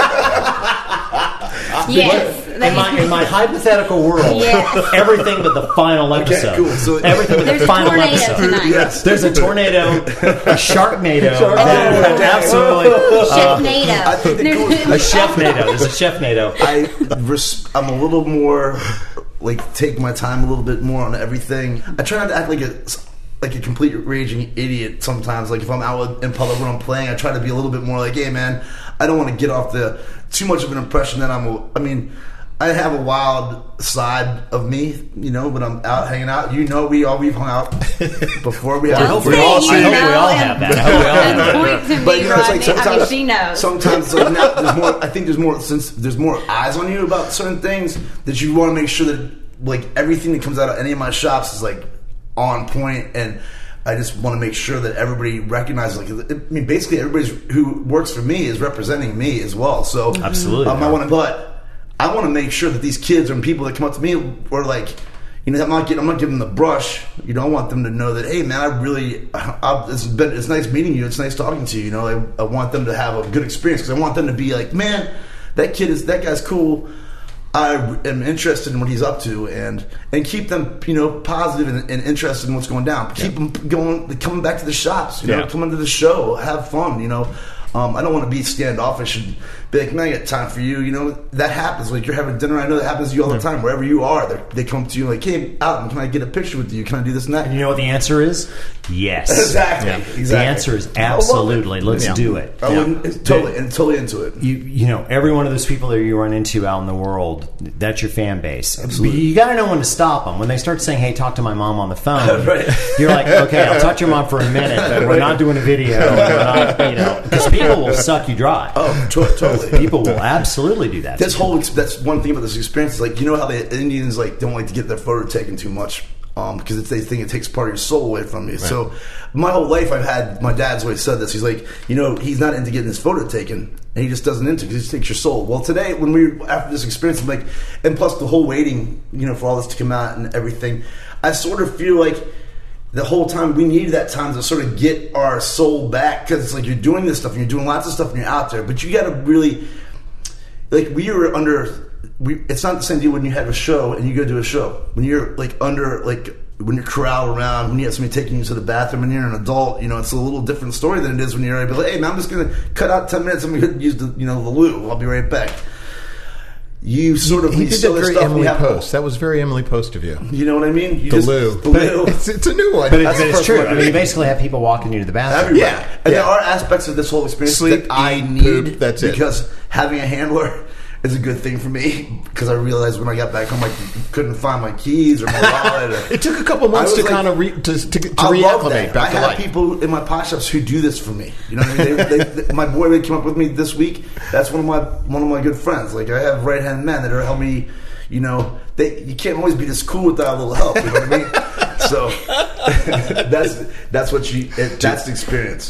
Speaker 3: yes.
Speaker 1: In my, in my hypothetical world,
Speaker 3: Yes.
Speaker 1: everything but the final episode.
Speaker 2: cool. So-
Speaker 1: everything but
Speaker 3: There's
Speaker 1: the
Speaker 3: a
Speaker 1: final
Speaker 3: tornado
Speaker 1: episode.
Speaker 3: tonight.
Speaker 2: Yes.
Speaker 1: There's a tornado, a Sharknado,
Speaker 2: Oh,
Speaker 1: that would absolutely
Speaker 3: Chef NATO.
Speaker 2: I think the coolest-
Speaker 1: a chef NATO. There's a chef NATO.
Speaker 2: I res- I'm a little more like take my time a little bit more on everything. I try not to act like a like a complete raging idiot sometimes. Like if I'm out in public when I'm playing, I try to be a little bit more like, hey man, I don't want to get off the too much of an impression that I'm. A, I mean, I have a wild side of me, you know, but I'm out hanging out. You know, we all we've hung out before. We
Speaker 1: I
Speaker 2: have.
Speaker 1: hope
Speaker 3: Don't
Speaker 1: we
Speaker 3: say
Speaker 1: all,
Speaker 3: you
Speaker 1: I hope we
Speaker 3: know
Speaker 1: all
Speaker 3: and-
Speaker 1: have that. I hope we all have that.
Speaker 3: And point to
Speaker 2: But
Speaker 3: me,
Speaker 2: you know, it's like
Speaker 3: Rodney. I mean,
Speaker 2: sometimes,
Speaker 3: she knows.
Speaker 2: sometimes it's like now there's more. I think there's more since there's more eyes on you about certain things that you want to make sure that like everything that comes out of any of my shops is like on point, and I just want to make sure that everybody recognizes. Like, I mean, basically, everybody who works for me is representing me as well. So
Speaker 1: Absolutely.
Speaker 2: um, I want to, but I want to make sure that these kids and people that come up to me are like. You know, I'm not getting, I'm not giving them the brush. You know, I want them to know that, hey, man, I really, I, it's been, it's nice meeting you. It's nice talking to you. You know, I, I want them to have a good experience because I want them to be like, man, that kid is, that guy's cool. I am interested in what he's up to, and and keep them, you know, positive and, and interested in what's going down. Keep yeah. them going, coming back to the shops. You know,
Speaker 1: yeah.
Speaker 2: coming to the show, have fun. You know. Um, I don't want to be standoffish and be like, man, I got time for you. You know, that happens. Like, you're having dinner. I know that happens to you all the time. Wherever you are, they come to you like, hey, Alton, can I get a picture with you? Can I do this and that?
Speaker 1: And you know what the answer is? Yes.
Speaker 2: Exactly.
Speaker 1: Yeah.
Speaker 2: exactly.
Speaker 1: The answer is absolutely. Let's
Speaker 4: Yeah.
Speaker 1: do it.
Speaker 2: I wouldn't, it's totally, and totally into it.
Speaker 1: You you know, every one of those people that you run into out in the world, that's your fan base.
Speaker 2: Absolutely.
Speaker 1: But you got to know when to stop them. When they start saying, hey, talk to my mom on the phone,
Speaker 2: Right.
Speaker 1: you're like, okay, I'll talk to your mom for a minute, but we're not doing a video. We're not, you know, because people will suck you dry.
Speaker 2: Oh, to- totally.
Speaker 1: People will absolutely do that.
Speaker 2: This whole ex- that's one thing about this experience is like, you know how the Indians like don't like to get their photo taken too much um, because it's, they think it takes part of your soul away from you. Right. So my whole life I've had, my dad's always said this. He's like, you know, he's not into getting his photo taken, and he just doesn't into because he takes your soul. Well, today when we after this experience, I'm like, and plus the whole waiting, you know, for all this to come out and everything, I sort of feel like the whole time we needed that time to sort of get our soul back, because it's like you're doing this stuff and you're doing lots of stuff and you're out there, but you got to really, like, we were under, we, it's not the same deal when you have a show and you go to a show. When you're like under, like, when you're corralled around, when you have somebody taking you to the bathroom and you're an adult, you know, it's a little different story than it is when you're able to be like, hey man, I'm just going to cut out ten minutes, I'm going to use the, you know, the loo, I'll be right back. You sort of
Speaker 4: he did that very
Speaker 2: stuff
Speaker 4: Emily
Speaker 2: have,
Speaker 4: Post. That was very Emily Post of you.
Speaker 2: You know what I mean? You
Speaker 4: The
Speaker 2: just,
Speaker 4: loo.
Speaker 2: The
Speaker 4: But
Speaker 2: loo.
Speaker 4: It's, it's a new one.
Speaker 1: But, it,
Speaker 2: That's
Speaker 1: but
Speaker 2: the
Speaker 1: it's
Speaker 2: first
Speaker 1: true.
Speaker 2: one.
Speaker 1: I mean, you basically have people walking you to the bathroom.
Speaker 2: Everybody.
Speaker 4: Yeah,
Speaker 2: And
Speaker 4: yeah.
Speaker 2: there are aspects of this whole experience
Speaker 4: Sleep,
Speaker 2: that I
Speaker 4: eat,
Speaker 2: need.
Speaker 4: poop, that's it.
Speaker 2: Because having a handler is a good thing for me. Because I realized when I got back home, I couldn't find my keys or my wallet. Or,
Speaker 4: It took a couple months
Speaker 2: I
Speaker 4: to
Speaker 2: was
Speaker 4: kind
Speaker 2: like-
Speaker 4: of re, to, to, to
Speaker 2: I love
Speaker 4: reacclimate
Speaker 2: that.
Speaker 4: back
Speaker 2: I
Speaker 4: to
Speaker 2: have
Speaker 4: life.
Speaker 2: people in my pot shops who do this for me. You know what I mean? They, they, they, my boy that came up with me this week, that's one of my one of my good friends. Like, I have right hand men that are helping me. You know, they you can't always be this cool without a little help. You know what I mean? So that's that's what you. It, that's the experience.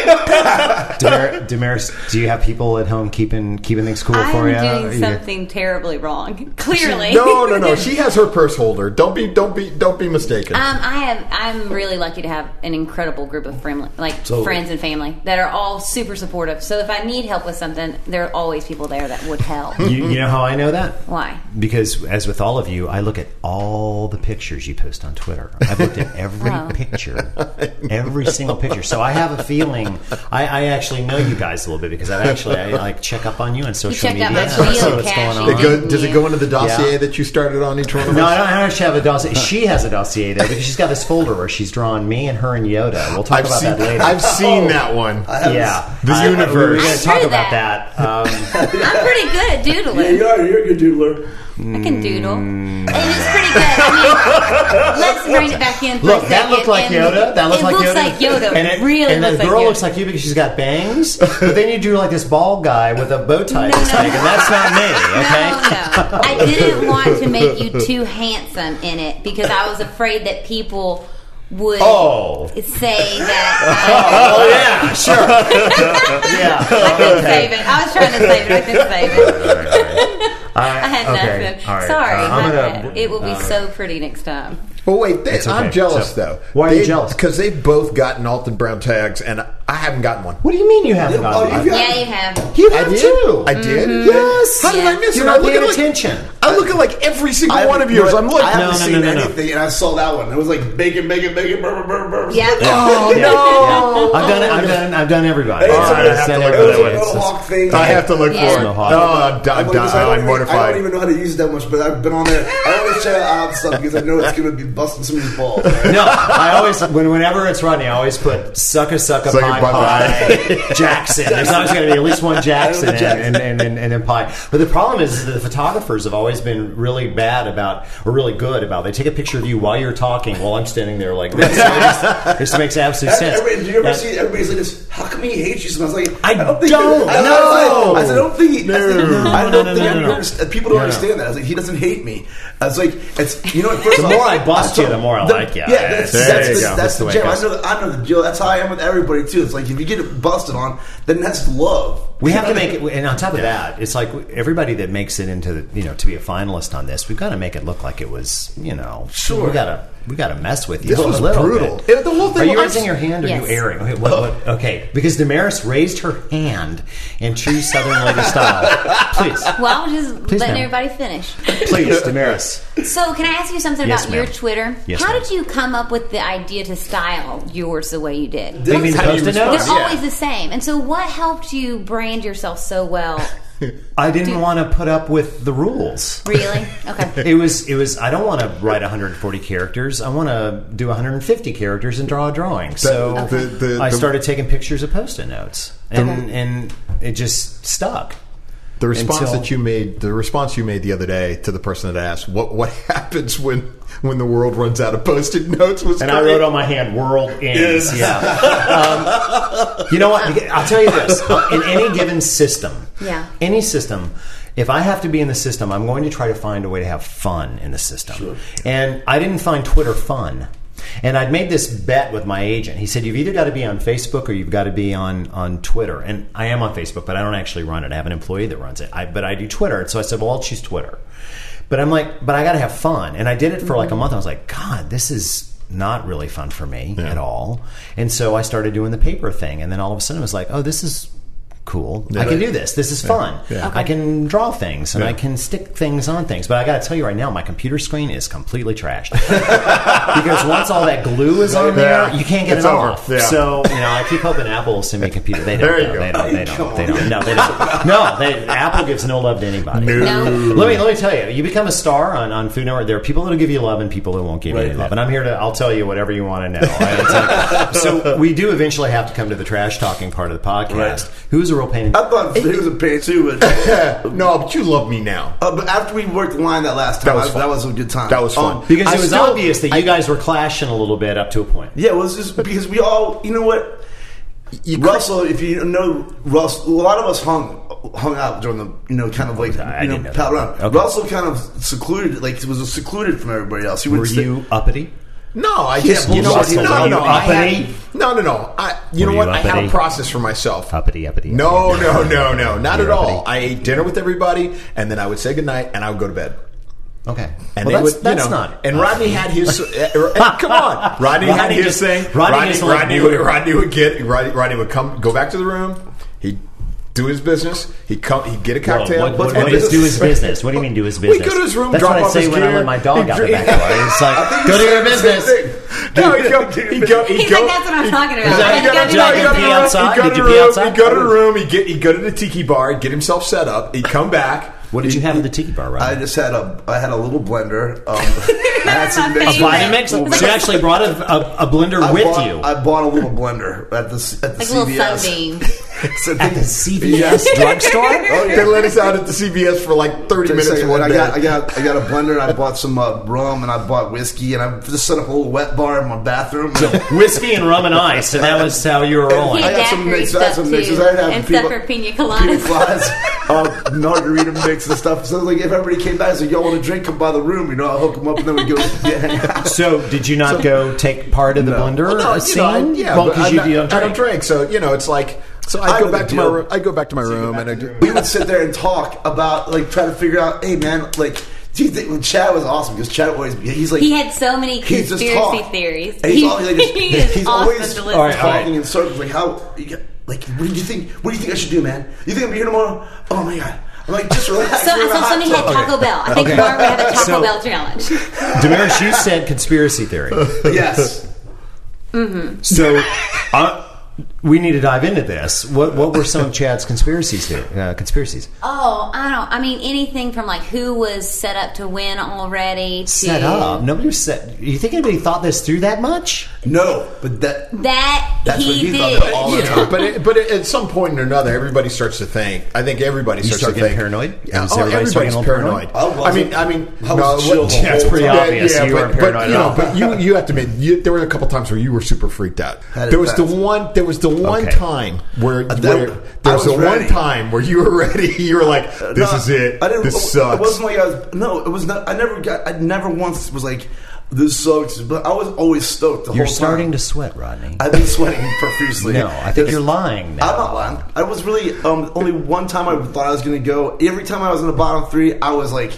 Speaker 1: Demar- Damaris, do you have people at home keeping keeping things cool
Speaker 3: I'm
Speaker 1: for you?
Speaker 3: doing
Speaker 1: You-
Speaker 3: something terribly wrong. Clearly,
Speaker 4: No, no, no. She has her purse holder. Don't be, don't be, don't be mistaken.
Speaker 3: Um, I have. I'm really lucky to have an incredible group of friendly, like
Speaker 2: Totally.
Speaker 3: friends and family that are all super supportive. So if I need help with something, there are always people there that would help.
Speaker 1: You, you know how I know that?
Speaker 3: Why?
Speaker 1: Because, as with all of you, I look at all the pictures you post on Twitter. I've looked at every
Speaker 3: Oh.
Speaker 1: picture, every single picture. So I have a feeling. I, I actually know you guys a little bit because I actually I like check up on you on social
Speaker 3: checked out
Speaker 1: media.
Speaker 3: my
Speaker 1: I see what's
Speaker 3: geocaching.
Speaker 1: going
Speaker 4: It
Speaker 1: on.
Speaker 4: go, does it go into the dossier
Speaker 1: Yeah.
Speaker 4: that you started on each one of us?
Speaker 1: No, I don't actually have a dossier. She has a dossier there because she's got this folder where she's drawn me and her and Yoda. We'll talk
Speaker 4: I've
Speaker 1: about
Speaker 4: seen,
Speaker 1: that later.
Speaker 4: I've seen that one.
Speaker 1: yeah,
Speaker 4: The
Speaker 1: I-
Speaker 4: universe.
Speaker 1: We were going
Speaker 3: I
Speaker 1: to talk
Speaker 3: drew
Speaker 1: about
Speaker 3: that.
Speaker 1: that. Um,
Speaker 3: I'm pretty good at doodling.
Speaker 2: Yeah, you are. You're a good doodler.
Speaker 3: I can doodle, and it's pretty good. I mean, let's bring it back in. For
Speaker 1: Look,
Speaker 3: a
Speaker 1: that
Speaker 3: second,
Speaker 1: looked like
Speaker 3: and
Speaker 1: Yoda. That looked
Speaker 3: it
Speaker 1: like
Speaker 3: looks
Speaker 1: Yoda.
Speaker 3: like Yoda.
Speaker 1: And it
Speaker 3: really
Speaker 1: and
Speaker 3: looks
Speaker 1: the
Speaker 3: like
Speaker 1: girl
Speaker 3: Yoda.
Speaker 1: looks like you because she's got bangs. But then you do like this bald guy with a bow tie
Speaker 3: No,
Speaker 1: to his
Speaker 3: no,
Speaker 1: neck, and that's not me. Okay.
Speaker 3: No, no. I didn't want to make you too handsome in it because I was afraid that people would
Speaker 1: Oh.
Speaker 3: say that.
Speaker 1: Oh yeah, sure. yeah.
Speaker 3: I couldn't
Speaker 1: Okay.
Speaker 3: save it. I was trying to save it. I couldn't save it.
Speaker 1: All right.
Speaker 3: I had
Speaker 1: Okay.
Speaker 3: nothing.
Speaker 1: All right.
Speaker 3: Sorry,
Speaker 1: Uh,
Speaker 3: my
Speaker 1: I'm gonna-
Speaker 3: bad. It will be
Speaker 1: all right.
Speaker 3: so pretty next time.
Speaker 4: Well, wait, they,
Speaker 1: It's okay.
Speaker 4: I'm jealous,
Speaker 1: So,
Speaker 4: though.
Speaker 1: why are you jealous?
Speaker 4: Because they've both gotten Alton Brown tags, and I haven't gotten one.
Speaker 1: What do you mean you haven't
Speaker 2: Yeah,
Speaker 1: gotten
Speaker 2: oh,
Speaker 1: one?
Speaker 2: you
Speaker 3: Yeah, you have.
Speaker 1: You
Speaker 4: I
Speaker 1: have
Speaker 4: did.
Speaker 1: too.
Speaker 4: I did?
Speaker 1: Yes.
Speaker 4: How did
Speaker 3: Yeah.
Speaker 4: I miss
Speaker 1: You're
Speaker 4: it?
Speaker 1: not
Speaker 4: I look
Speaker 1: paying
Speaker 4: at like,
Speaker 1: attention.
Speaker 4: I look at like every single
Speaker 2: I
Speaker 4: one of
Speaker 2: haven't-
Speaker 4: yours.
Speaker 2: but
Speaker 4: I'm looking.
Speaker 2: I haven't
Speaker 1: No, no,
Speaker 2: seen
Speaker 1: no, no, no.
Speaker 2: anything, and I saw that one. It was like bacon, bacon, bacon, burr, burr, burr.
Speaker 3: Yeah.
Speaker 4: Oh,
Speaker 1: Yeah.
Speaker 4: no.
Speaker 1: Yeah. I've done it. I've done. I've done everybody.
Speaker 2: Hey,
Speaker 1: All
Speaker 2: it's
Speaker 1: right,
Speaker 2: a-
Speaker 1: I've done
Speaker 2: it was
Speaker 1: everybody.
Speaker 2: a
Speaker 1: It's
Speaker 2: little
Speaker 1: just-
Speaker 2: hawk thing.
Speaker 4: I have to look
Speaker 3: Yeah.
Speaker 4: for it.
Speaker 1: No,
Speaker 4: Oh,
Speaker 1: hot.
Speaker 4: I'm, I'm,
Speaker 2: I'm,
Speaker 4: I'm,
Speaker 2: like, I don't
Speaker 4: I'm
Speaker 2: even-
Speaker 4: mortified.
Speaker 2: I don't even know how to use it that much, but I've been on there. I always check out stuff because I know it's going to be busting somebody's balls. Right?
Speaker 1: No, I always when whenever it's running, I always put sucka sucka
Speaker 4: Sucka
Speaker 1: pie
Speaker 4: pie
Speaker 1: pie Jackson. There's always going to be at least one Jackson and, and, and, and, and then pie. But the problem is that the photographers have always been really bad about, or really good about. They take a picture of you while you're talking, while I'm standing there like this. So it just, this makes absolute sense.
Speaker 2: Everybody, do you ever
Speaker 1: That-
Speaker 2: see everybody's like this? How come he hates you? So I was like,
Speaker 1: I
Speaker 2: don't think
Speaker 1: don't,
Speaker 2: I,
Speaker 1: no.
Speaker 2: I, said, I said, I don't think he. I, said,
Speaker 4: No.
Speaker 2: I don't
Speaker 1: No, no,
Speaker 2: think
Speaker 1: no,
Speaker 2: I
Speaker 1: no, no.
Speaker 2: understand. People don't
Speaker 1: No, no.
Speaker 2: understand that. I was like, he doesn't hate me. I was like, it's you know. What, first
Speaker 1: The
Speaker 2: off,
Speaker 1: more I bust
Speaker 2: told-
Speaker 1: you, the more I like you.
Speaker 2: Yeah, that's,
Speaker 1: There
Speaker 2: that's,
Speaker 1: you
Speaker 2: the,
Speaker 1: go.
Speaker 2: that's,
Speaker 1: That's the
Speaker 2: the
Speaker 1: way
Speaker 2: jam.
Speaker 1: it
Speaker 2: I
Speaker 1: goes.
Speaker 2: know, the, I know the deal. That's how I am with everybody too. It's like if you get it busted on, then that's love.
Speaker 1: We have to make it, and on top of that, it's like everybody that makes it into the, you know, to be a finalist on this, we've got to make it look like it was, you know,
Speaker 2: Sure.
Speaker 1: We got to, we got to mess with you.
Speaker 4: This
Speaker 1: a
Speaker 4: was
Speaker 1: little
Speaker 4: brutal.
Speaker 1: bit.
Speaker 4: It- the whole thing
Speaker 1: Are you
Speaker 4: was-
Speaker 1: raising your hand? Or are
Speaker 3: Yes.
Speaker 1: you airing? Okay, what, what, okay, because Damaris raised her hand in true Southern lady style. Please,
Speaker 3: Well, I was just
Speaker 1: Please,
Speaker 3: letting
Speaker 1: ma'am.
Speaker 3: everybody finish.
Speaker 1: please, Damaris.
Speaker 3: So, can I ask you something
Speaker 1: Yes,
Speaker 3: about your
Speaker 1: ma'am.
Speaker 3: Twitter?
Speaker 1: Yes,
Speaker 3: How
Speaker 1: ma'am.
Speaker 3: did you come up with the idea to style yours the way you did?
Speaker 1: Do you mean
Speaker 4: How do you
Speaker 1: post-it
Speaker 4: respond?
Speaker 1: notes?
Speaker 3: They're
Speaker 4: Yeah.
Speaker 3: always the same. And so, what helped you brand yourself so well?
Speaker 1: I didn't want to put up with the rules.
Speaker 3: Really? Okay.
Speaker 1: It was. It was. I don't want to write one hundred forty characters. I want to do one hundred fifty characters and draw a drawing. So
Speaker 4: The- the-
Speaker 1: I
Speaker 4: the-
Speaker 1: started taking pictures of post-it notes, and and it just stuck.
Speaker 4: The response
Speaker 1: Until-
Speaker 4: that you made, the response you made the other day to the person that asked, "What what happens when when the world runs out of post-it notes?" was
Speaker 1: And I
Speaker 4: great.
Speaker 1: wrote on my hand, "World ends." Yeah. Um, you know what? I'll tell you this: in any given system,
Speaker 3: Yeah.
Speaker 1: any system. If I have to be in the system, I'm going to try to find a way to have fun in the system.
Speaker 2: Sure.
Speaker 1: And I didn't find Twitter fun. And I'd made this bet with my agent. He said, you've either got to be on Facebook or you've got to be on, on Twitter. And I am on Facebook, but I don't actually run it. I have an employee that runs it. I, but I do Twitter. And so I said, well, I'll choose Twitter. But I'm like, but I got to have fun. And I did it for like a month. I was like, God, this is not really fun for me
Speaker 4: Yeah.
Speaker 1: at all. And so I started doing the paper thing, and then all of a sudden it was like, oh, this is cool.
Speaker 4: Yeah.
Speaker 1: I can do this. This is fun.
Speaker 4: Yeah.
Speaker 1: I can draw things, and
Speaker 4: Yeah.
Speaker 1: I can stick things on things. But I got to tell you right now, my computer screen is completely trashed. Because once all that glue is on there,
Speaker 4: Yeah.
Speaker 1: you can't get
Speaker 4: It's
Speaker 1: it
Speaker 4: over.
Speaker 1: off.
Speaker 4: Yeah.
Speaker 1: So, you know, I keep hoping Apple will send me a computer. They don't.
Speaker 4: There you
Speaker 1: no,
Speaker 4: go.
Speaker 1: They don't. They
Speaker 2: Come
Speaker 1: don't.
Speaker 2: on.
Speaker 1: They don't. No, they don't. No, they, Apple gives no love to anybody.
Speaker 3: No.
Speaker 1: Let me let me tell you, you become a star on, on Food Network. There are people that will give you love and people that won't give you
Speaker 2: Right.
Speaker 1: any love. And I'm here to. I'll tell you whatever you want to know. Right? It's like- so we do eventually have to come to the trash talking part of the podcast.
Speaker 2: Right.
Speaker 1: Who's a real pain? in
Speaker 2: I thought he was a pain too, but,
Speaker 4: No, but you love me now.
Speaker 2: uh, but after we worked the line that last time,
Speaker 4: That was
Speaker 2: I-
Speaker 4: fun.
Speaker 2: that was a good time.
Speaker 4: That was fun.
Speaker 2: Um,
Speaker 1: Because
Speaker 4: I
Speaker 1: it was
Speaker 4: still-
Speaker 1: obvious that you
Speaker 4: I-
Speaker 1: guys were clashing a little bit up to a point.
Speaker 2: Yeah, it was just because we all, you know what,
Speaker 4: You
Speaker 2: Russell. If you know Russell, a lot of us hung hung out during the, you know, kind of like
Speaker 1: I
Speaker 2: you know,
Speaker 1: didn't know
Speaker 2: pal
Speaker 1: that.
Speaker 2: around.
Speaker 1: Okay.
Speaker 2: Russell kind of secluded, like was secluded from everybody else. He
Speaker 1: Were
Speaker 2: wouldn't stay-
Speaker 1: you uppity?
Speaker 4: No, I
Speaker 2: Yeah,
Speaker 4: just you know what?
Speaker 2: bullshit.
Speaker 4: No,
Speaker 1: Were
Speaker 4: no,
Speaker 1: you
Speaker 4: I had,
Speaker 1: uppity?
Speaker 4: no, no, no. I you
Speaker 1: Were
Speaker 4: know what?
Speaker 1: you
Speaker 4: I had
Speaker 1: uppity?
Speaker 4: a process for myself.
Speaker 1: Uppity, uppity.
Speaker 4: No,
Speaker 1: uppity.
Speaker 4: no, no, no, not
Speaker 1: You're
Speaker 4: at all.
Speaker 1: uppity.
Speaker 4: I ate dinner with everybody, and then I would say goodnight, and I would go to bed.
Speaker 1: Okay.
Speaker 4: And
Speaker 1: well,
Speaker 4: they
Speaker 1: that's,
Speaker 4: would,
Speaker 1: that's
Speaker 4: you know,
Speaker 1: not.
Speaker 4: And Rodney had his. Uh, uh, come on, Rodney, had
Speaker 1: Rodney
Speaker 4: his
Speaker 1: just-
Speaker 4: thing.
Speaker 1: Rodney
Speaker 4: Rodney,
Speaker 1: just like
Speaker 4: Rodney,
Speaker 1: knew.
Speaker 4: would, Rodney would get. Rodney, Rodney would come, go back to the room. He'd do his business. He'd come. He'd get a
Speaker 1: Well,
Speaker 4: cocktail.
Speaker 1: what, what,
Speaker 2: What's
Speaker 1: what
Speaker 2: his
Speaker 1: is do his
Speaker 2: business?
Speaker 1: business? What do you mean do his
Speaker 4: We
Speaker 1: business?
Speaker 4: go to his room,
Speaker 1: That's
Speaker 4: drop
Speaker 1: what I
Speaker 4: off
Speaker 1: say
Speaker 4: his
Speaker 1: when I
Speaker 4: gear.
Speaker 1: let my dog
Speaker 4: He'd
Speaker 1: out the
Speaker 4: drink-
Speaker 1: back door. It's like, go to your business.
Speaker 4: No, he'd go. He'd go. He'd
Speaker 3: He's
Speaker 4: go.
Speaker 3: like, that's what I'm
Speaker 4: he'd-
Speaker 3: talking about.
Speaker 4: He'd
Speaker 1: Did
Speaker 4: go
Speaker 1: you
Speaker 4: to-
Speaker 1: go
Speaker 4: no,
Speaker 1: to
Speaker 4: he'd go to
Speaker 1: pee
Speaker 4: the room,
Speaker 1: outside?
Speaker 4: he'd go
Speaker 1: Did
Speaker 4: to
Speaker 1: you
Speaker 4: the
Speaker 1: pee
Speaker 4: room,
Speaker 1: outside?
Speaker 4: He'd go to the room. He'd get. He'd go to the tiki bar. He'd get himself set up. He'd come back.
Speaker 1: What did you have at the tiki bar,
Speaker 2: I
Speaker 1: right?
Speaker 2: just had a I had a little blender. Um, I had some
Speaker 3: My
Speaker 2: mixed-
Speaker 1: A Vitamix? So you actually brought a, a, a blender
Speaker 2: I
Speaker 1: with
Speaker 2: bought,
Speaker 1: you.
Speaker 2: I bought a little blender at the at the
Speaker 3: Like
Speaker 2: C
Speaker 3: little
Speaker 2: V S.
Speaker 3: sunbeam.
Speaker 2: So
Speaker 1: At the C V S
Speaker 2: Yeah.
Speaker 1: drugstore?
Speaker 2: Oh, yeah.
Speaker 4: They let us out at the C V S for like thirty minutes
Speaker 2: Second,
Speaker 4: one
Speaker 2: I
Speaker 4: day.
Speaker 2: got, I got, I got a blender. And I bought some uh, rum, and I bought whiskey, and I just set up a little wet bar in my bathroom.
Speaker 1: Whiskey and rum and ice, and that was how you were
Speaker 3: He
Speaker 1: rolling.
Speaker 2: I
Speaker 3: had
Speaker 2: got some
Speaker 3: daiquiri
Speaker 2: mix- I had
Speaker 3: stuff
Speaker 2: some
Speaker 3: too,
Speaker 2: mixes. I had
Speaker 3: and
Speaker 2: people-
Speaker 3: stuff for pina
Speaker 2: Pina
Speaker 3: coladas.
Speaker 2: coladas, uh, margarita mix and stuff. So like, if everybody came back, I said, "Y'all want a drink? Come by the room." You know, I'll hook them up, and then we go. Yeah.
Speaker 1: So, did you not go take part in the
Speaker 2: No.
Speaker 1: blender
Speaker 4: Well, no, you
Speaker 1: scene?
Speaker 4: know, I, yeah,
Speaker 1: well,
Speaker 4: but
Speaker 1: because
Speaker 4: I'm
Speaker 1: you,
Speaker 4: not-
Speaker 1: you don't
Speaker 4: I
Speaker 1: drink.
Speaker 4: don't drink, so you know, it's like so.
Speaker 2: I
Speaker 4: I go
Speaker 2: know
Speaker 4: back
Speaker 2: the
Speaker 4: to my
Speaker 2: deal.
Speaker 4: room. I go back to my room, and I do.
Speaker 2: we would sit there and talk about like try to figure out, hey man, like do you think well, Chad was awesome because Chad always he's like
Speaker 3: He had so many
Speaker 2: He's just
Speaker 3: conspiracy
Speaker 2: talk.
Speaker 3: theories.
Speaker 2: And he's
Speaker 3: He-
Speaker 2: always, like,
Speaker 3: he is
Speaker 2: he's
Speaker 3: awesome
Speaker 2: always
Speaker 3: to listen
Speaker 1: All right,
Speaker 3: to.
Speaker 1: all right.
Speaker 2: talking in circles like how like what do you think what do you think I should do, man? You think I'm here tomorrow? Oh my god. I'm like, just relax.
Speaker 3: So,
Speaker 2: We're in a
Speaker 3: so
Speaker 2: hot
Speaker 3: Sunday had
Speaker 2: tub.
Speaker 3: Taco Bell. I think
Speaker 1: Okay.
Speaker 3: tomorrow we have a Taco
Speaker 1: So-
Speaker 3: Bell challenge.
Speaker 1: Damaris, you said conspiracy theory.
Speaker 2: Yes.
Speaker 1: So, uh, we need to dive into this. What What were some of Chad's conspiracies? Uh, conspiracies
Speaker 3: Oh, I don't. I mean, anything from like who was set up to win already to
Speaker 1: set up. Nobody was set. You think anybody thought this through that much?
Speaker 2: No, but that
Speaker 3: that
Speaker 2: That's
Speaker 3: he
Speaker 2: what he
Speaker 3: did.
Speaker 2: thought all the
Speaker 4: Yeah, but it, but it, at some point or another, everybody starts to think. I think everybody
Speaker 1: You
Speaker 4: starts
Speaker 1: start
Speaker 4: to
Speaker 1: getting
Speaker 4: think
Speaker 1: paranoid?
Speaker 4: Yeah,
Speaker 1: Is
Speaker 4: oh,
Speaker 1: everybody
Speaker 4: everybody's
Speaker 1: starting to get
Speaker 4: paranoid.
Speaker 1: paranoid?
Speaker 2: I
Speaker 4: I mean,
Speaker 2: wasn't.
Speaker 4: I mean,
Speaker 2: I was
Speaker 4: no,
Speaker 2: chill
Speaker 4: what-
Speaker 2: the
Speaker 1: Yeah, it's
Speaker 2: whole
Speaker 1: pretty
Speaker 2: time.
Speaker 1: obvious. You
Speaker 4: but,
Speaker 1: weren't
Speaker 4: but,
Speaker 1: paranoid
Speaker 4: you
Speaker 1: at
Speaker 4: know,
Speaker 1: all.
Speaker 4: but you you have to admit, you, there were a couple times where you were super freaked out.
Speaker 2: Had it
Speaker 4: There was the
Speaker 2: fast.
Speaker 4: one. There was the one
Speaker 1: Okay.
Speaker 4: time where,
Speaker 2: that-
Speaker 4: where
Speaker 2: I
Speaker 4: there was
Speaker 2: was
Speaker 4: the
Speaker 2: ready.
Speaker 4: one time where you were ready. You were like, "This
Speaker 2: No,
Speaker 4: is it.
Speaker 2: I didn't,
Speaker 4: this
Speaker 2: It
Speaker 4: sucks."
Speaker 2: wasn't like I was. No, it was not. I never got. I never once was like, "This sucks." But I was always stoked the
Speaker 1: You're
Speaker 2: whole
Speaker 1: starting
Speaker 2: time.
Speaker 1: to sweat, Rodney.
Speaker 2: I've been sweating profusely.
Speaker 1: No, I think you're lying now.
Speaker 2: I'm not lying. I was really um, only one time I thought I was going to go. Every time I was in the bottom three, I was like,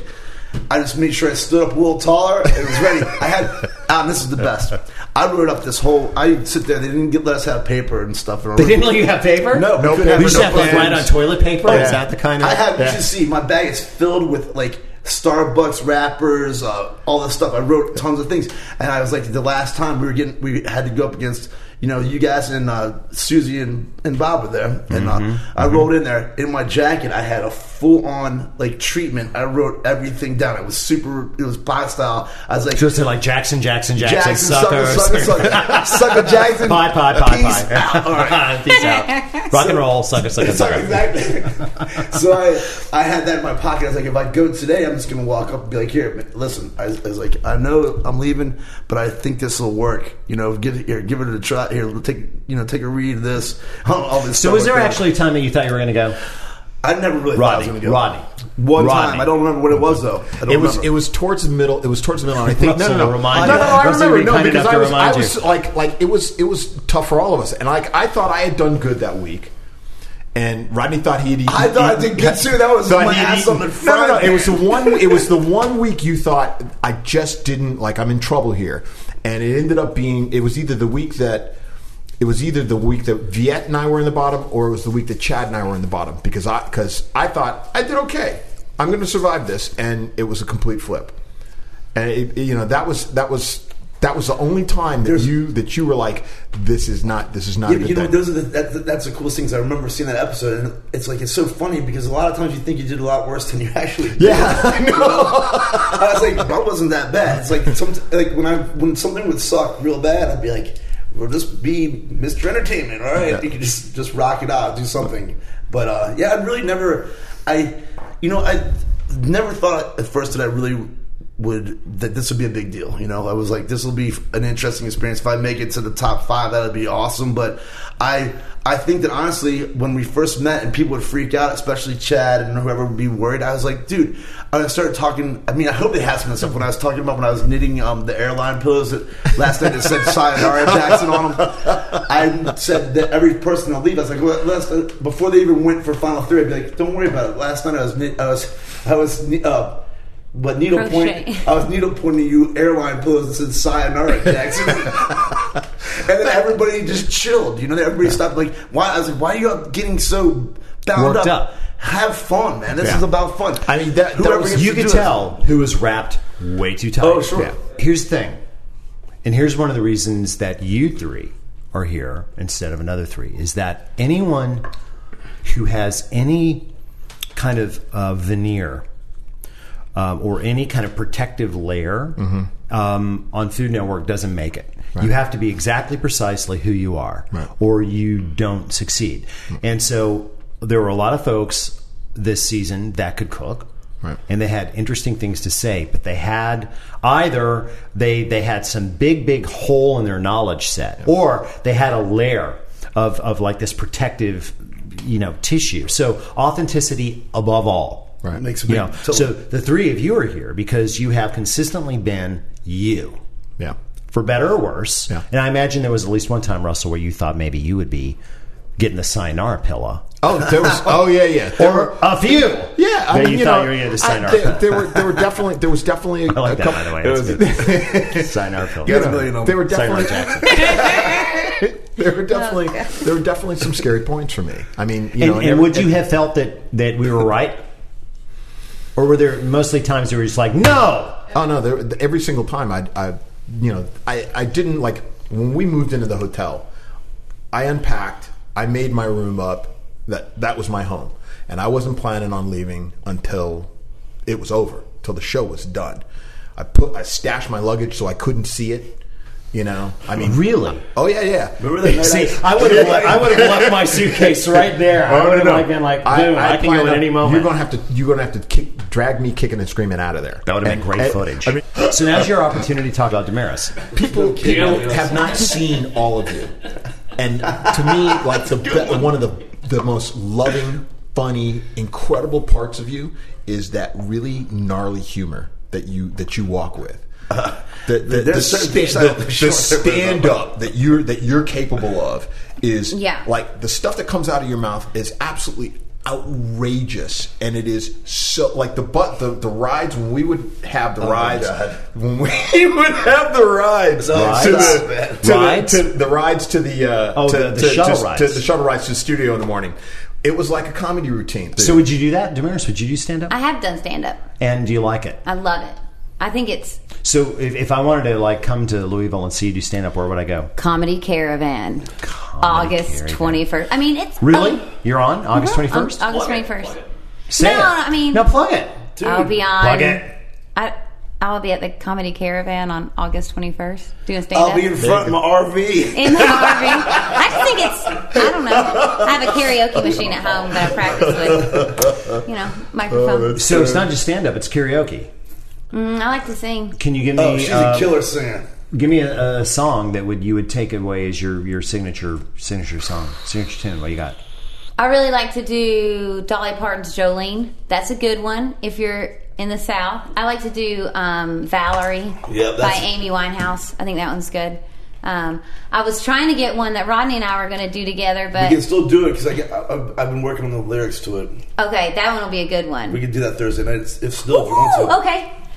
Speaker 2: I just made sure I stood up a little taller and was ready. I had, ah, this is the best. I wrote up this whole. I sit there. They didn't get, let us have paper and stuff.
Speaker 1: They didn't let you have paper?
Speaker 2: No,
Speaker 4: No
Speaker 2: we couldn't
Speaker 4: paper,
Speaker 1: We
Speaker 2: have
Speaker 1: just
Speaker 4: no
Speaker 1: have to
Speaker 2: pens.
Speaker 1: write on toilet paper?
Speaker 4: Yeah.
Speaker 1: Is that the kind of...
Speaker 2: I have.
Speaker 4: Yeah.
Speaker 2: You should see my bag is filled with like Starbucks wrappers, uh, all this stuff. I wrote tons of things, and I was like, the last time we were getting, we had to go up against, you know, you guys and uh, Susie and, and Bob were there, and uh,
Speaker 1: Mm-hmm.
Speaker 2: I rolled in there in my jacket. I had a full on like treatment. I wrote everything down. It was super. It was pie style. I was like,
Speaker 1: Just like Jackson, Jackson, Jackson,
Speaker 2: Jackson, sucker,
Speaker 1: sucker,
Speaker 2: sucker, sucker, sucker, Jackson,
Speaker 1: Pie, pie, pie,
Speaker 2: peace
Speaker 1: pie.
Speaker 2: out. All right.
Speaker 1: Peace out. Rock and roll, sucker, sucker,
Speaker 2: So,
Speaker 1: sucker.
Speaker 2: exactly. So I, I had that in my pocket. I was like, if I go today, I'm just going to walk up and be like, here, listen. I was, I was like, I know I'm leaving, but I think this will work. You know, give it here, give it a try. Here, take you know, take a read of this. All, all this
Speaker 1: So
Speaker 2: stuff
Speaker 1: was
Speaker 2: like
Speaker 1: there
Speaker 2: that.
Speaker 1: actually a time that you thought you were going to go?
Speaker 2: I never really thought I was
Speaker 1: Rodney,
Speaker 2: going to go.
Speaker 1: Rodney.
Speaker 2: One
Speaker 1: Rodney.
Speaker 2: time, I don't remember what it was though. I don't
Speaker 4: It was
Speaker 2: remember.
Speaker 4: it was towards the middle. It was towards the middle. And I think no,
Speaker 1: Russell
Speaker 4: no, no.
Speaker 1: will remind
Speaker 4: no,
Speaker 1: you.
Speaker 4: no, no, I
Speaker 1: Russell
Speaker 4: remember
Speaker 1: will be
Speaker 4: no
Speaker 1: kind
Speaker 4: because
Speaker 1: enough
Speaker 4: I
Speaker 1: to
Speaker 4: was I
Speaker 1: remind
Speaker 4: was
Speaker 1: you.
Speaker 4: like like it was it was tough for all of us, and like I thought I had done good that week. And Rodney thought he had eaten.
Speaker 2: I thought I did good, too. That was
Speaker 4: thought
Speaker 2: my
Speaker 4: he had
Speaker 2: ass on the
Speaker 4: No, no, no.
Speaker 2: front.
Speaker 4: It was the one. It was the one week you thought I just didn't like. I'm in trouble here, and it ended up being it was either the week that it was either the week that Viet and I were in the bottom, or it was the week that Chad and I were in the bottom, because I because I thought I did okay. I'm going to survive this, and it was a complete flip. And it, you know that was that was. That was the only time that
Speaker 2: There's,
Speaker 4: you that you were like, "This is not. This is not."
Speaker 2: Yeah,
Speaker 4: a good
Speaker 2: you know,
Speaker 4: thing.
Speaker 2: those are the, that, that's the coolest things. I remember seeing that episode, and it's like it's so funny because a lot of times you think you did a lot worse than you actually did.
Speaker 4: Yeah, I know.
Speaker 2: You know? I was like, that wasn't that bad. It's like some, like when I when something would suck real bad, I'd be like, "We'll just be Mister Entertainment, all right?
Speaker 4: Yeah.
Speaker 2: You can just just rock it out, do something." But uh, yeah, I really never, I, you know, I never thought at first that I really. Would that this would be a big deal? You know, I was like, this will be an interesting experience. If I make it to the top five, that would be awesome. But I, I think that honestly, when we first met and people would freak out, especially Chad and whoever would be worried, I was like, dude. I started talking. I mean, I hope they had some of the stuff when I was talking about when I was knitting um, the airline pillows that last night that said Sayonara Jackson on them. I said that every person will leave. I was like, well, last, uh, before they even went for Final Three, I'd be like, don't worry about it. Last night I was, knit, I was, I was. Uh, But needle
Speaker 3: Crochet.
Speaker 2: point, I was needle pointing to you airline pillows that said Sayonara Jackson, and then everybody just chilled. You know, everybody stopped. Like, why? I was like, why are you getting so bound
Speaker 1: Worked
Speaker 2: up?
Speaker 1: up.
Speaker 2: Have fun, man. This
Speaker 4: Yeah.
Speaker 2: is about fun.
Speaker 4: I mean, that- that
Speaker 2: Whoever
Speaker 4: was-
Speaker 2: gets
Speaker 1: You
Speaker 2: to
Speaker 1: could
Speaker 2: do it.
Speaker 1: tell who was wrapped way too tight.
Speaker 2: Oh, sure.
Speaker 1: Yeah. Here's the thing, and here's one of the reasons that you three are here instead of another three is that anyone who has any kind of uh, veneer. Um, or any kind of protective layer mm-hmm. um, on Food Network doesn't make it. Right. You have to be exactly precisely who you are,
Speaker 4: right.
Speaker 1: or you don't succeed. Mm-hmm. And so there were a lot of folks this season that could cook, right. and they had interesting things to say, but they had either they they had some big, big hole in their knowledge set, yeah. or they had a layer of, of like this protective, you know, tissue. So authenticity above all.
Speaker 2: Right. Makes a
Speaker 1: You
Speaker 2: big,
Speaker 1: know,
Speaker 2: totally.
Speaker 1: so the three of you are here because you have consistently been you.
Speaker 4: Yeah.
Speaker 1: For better or worse.
Speaker 4: Yeah.
Speaker 1: And I imagine there was at least one time, Russell, where you thought maybe you would be getting the Sayonara pillow.
Speaker 4: Oh, there was. Oh, yeah, yeah. There
Speaker 1: Or
Speaker 4: were
Speaker 1: a few.
Speaker 4: Yeah, I
Speaker 1: that
Speaker 4: mean,
Speaker 1: you,
Speaker 4: you
Speaker 1: thought
Speaker 4: know,
Speaker 1: you were getting the
Speaker 4: I-
Speaker 1: Sayonara
Speaker 4: there,
Speaker 1: pillow.
Speaker 4: there were there were definitely there was definitely a,
Speaker 1: I like
Speaker 4: a
Speaker 1: that,
Speaker 4: couple,
Speaker 1: by the way.
Speaker 2: It was-
Speaker 1: That's good. Sayonara pillow.
Speaker 2: You guys a million of
Speaker 4: there were
Speaker 2: them.
Speaker 1: Sayonara
Speaker 4: definitely
Speaker 1: Jackson.
Speaker 4: there were definitely there were definitely some scary points for me. I mean, you
Speaker 1: And,
Speaker 4: know,
Speaker 1: and
Speaker 4: every-
Speaker 1: would you have felt that, that we were right? Or were there mostly times where you were just like, no?
Speaker 4: Oh no! There, every single time, I, I, you know, I, I didn't like when we moved into the hotel. I unpacked. I made my room up. That that was my home, and I wasn't planning on leaving until it was over, till the show was done. I put, I stashed my luggage so I couldn't see it. You know, I mean,
Speaker 1: Really?
Speaker 4: Oh yeah, yeah.
Speaker 2: Remember that night
Speaker 1: See,
Speaker 2: I-
Speaker 1: I would have I would have left my suitcase right there. I would have like been like, dude, I, can
Speaker 4: plan
Speaker 1: go at
Speaker 4: on-
Speaker 1: any moment.
Speaker 4: You're gonna have to. You're gonna have to kick, drag me kicking and screaming out of there.
Speaker 1: That would have been
Speaker 4: And-
Speaker 1: great
Speaker 4: and-
Speaker 1: footage.
Speaker 4: I mean,
Speaker 1: so now's your opportunity to talk about Damaris.
Speaker 4: people, people have not seen all of you, and to me, like the be- one of the the most loving, funny, incredible parts of you is that really gnarly humor that you that you walk with. Uh, the the, the,
Speaker 2: There's certain things
Speaker 4: sta-
Speaker 2: I
Speaker 4: the,
Speaker 2: don't
Speaker 4: the
Speaker 2: sure
Speaker 4: stand up that you're that you're capable of is
Speaker 3: Yeah.
Speaker 4: like the stuff that comes out of your mouth is absolutely outrageous, and it is so like the but the, the rides when we would have the
Speaker 2: Oh, my
Speaker 4: rides
Speaker 2: God.
Speaker 4: when we would have the rides,
Speaker 2: Rides?
Speaker 4: to
Speaker 2: Rides?
Speaker 4: the to
Speaker 1: Rides?
Speaker 4: the, to the rides to the uh,
Speaker 1: Oh,
Speaker 4: to,
Speaker 1: the- the
Speaker 4: to,
Speaker 1: shuttle
Speaker 4: to,
Speaker 1: rides.
Speaker 4: to the shuttle rides to the studio in the morning. It was like a comedy routine.
Speaker 1: So would you do that, Damaris? Would you do stand up?
Speaker 3: I have done stand up.
Speaker 1: And do you like it?
Speaker 3: I love it. I think it's
Speaker 1: So if, if I wanted to like come to Louisville and see you do stand up, where would I go?
Speaker 3: Comedy Caravan,
Speaker 1: Comedy
Speaker 3: August
Speaker 1: Caravan.
Speaker 3: twenty-first. I mean, it's
Speaker 1: Really?
Speaker 3: oh,
Speaker 1: You're on August twenty first.
Speaker 3: August twenty-first.
Speaker 1: Say
Speaker 3: No,
Speaker 1: it.
Speaker 3: I mean-
Speaker 1: no, plug it.
Speaker 3: I'll be on.
Speaker 1: Plug it.
Speaker 3: I I'll be at the Comedy Caravan on August twenty-first doing stand up.
Speaker 2: I'll be in front of my R V.
Speaker 3: In the R V. I just think it's, I don't know. I have a karaoke machine at home that I practice with, you know, microphone.
Speaker 1: So it's not just stand up; it's karaoke.
Speaker 3: Mm, I like to sing.
Speaker 1: Can you give me?
Speaker 2: Oh, she's
Speaker 1: uh,
Speaker 2: a killer singer.
Speaker 1: Give me a, a song that would you would take away as your, your signature signature song, signature tune. What you got?
Speaker 3: I really like to do Dolly Parton's Jolene. That's a good one if you're in the South. I like to do um, Valerie
Speaker 2: Yeah,
Speaker 3: by
Speaker 2: that's-
Speaker 3: Amy Winehouse. I think that one's good. Um, I was trying to get one that Rodney and I were going to do together,
Speaker 2: We
Speaker 3: but
Speaker 2: can still do it because I get, I, I've I've been working on the lyrics to it.
Speaker 3: okay, that one will be a good one.
Speaker 2: We could do that Thursday night if still if you want
Speaker 3: Ooh,
Speaker 2: to.
Speaker 3: okay.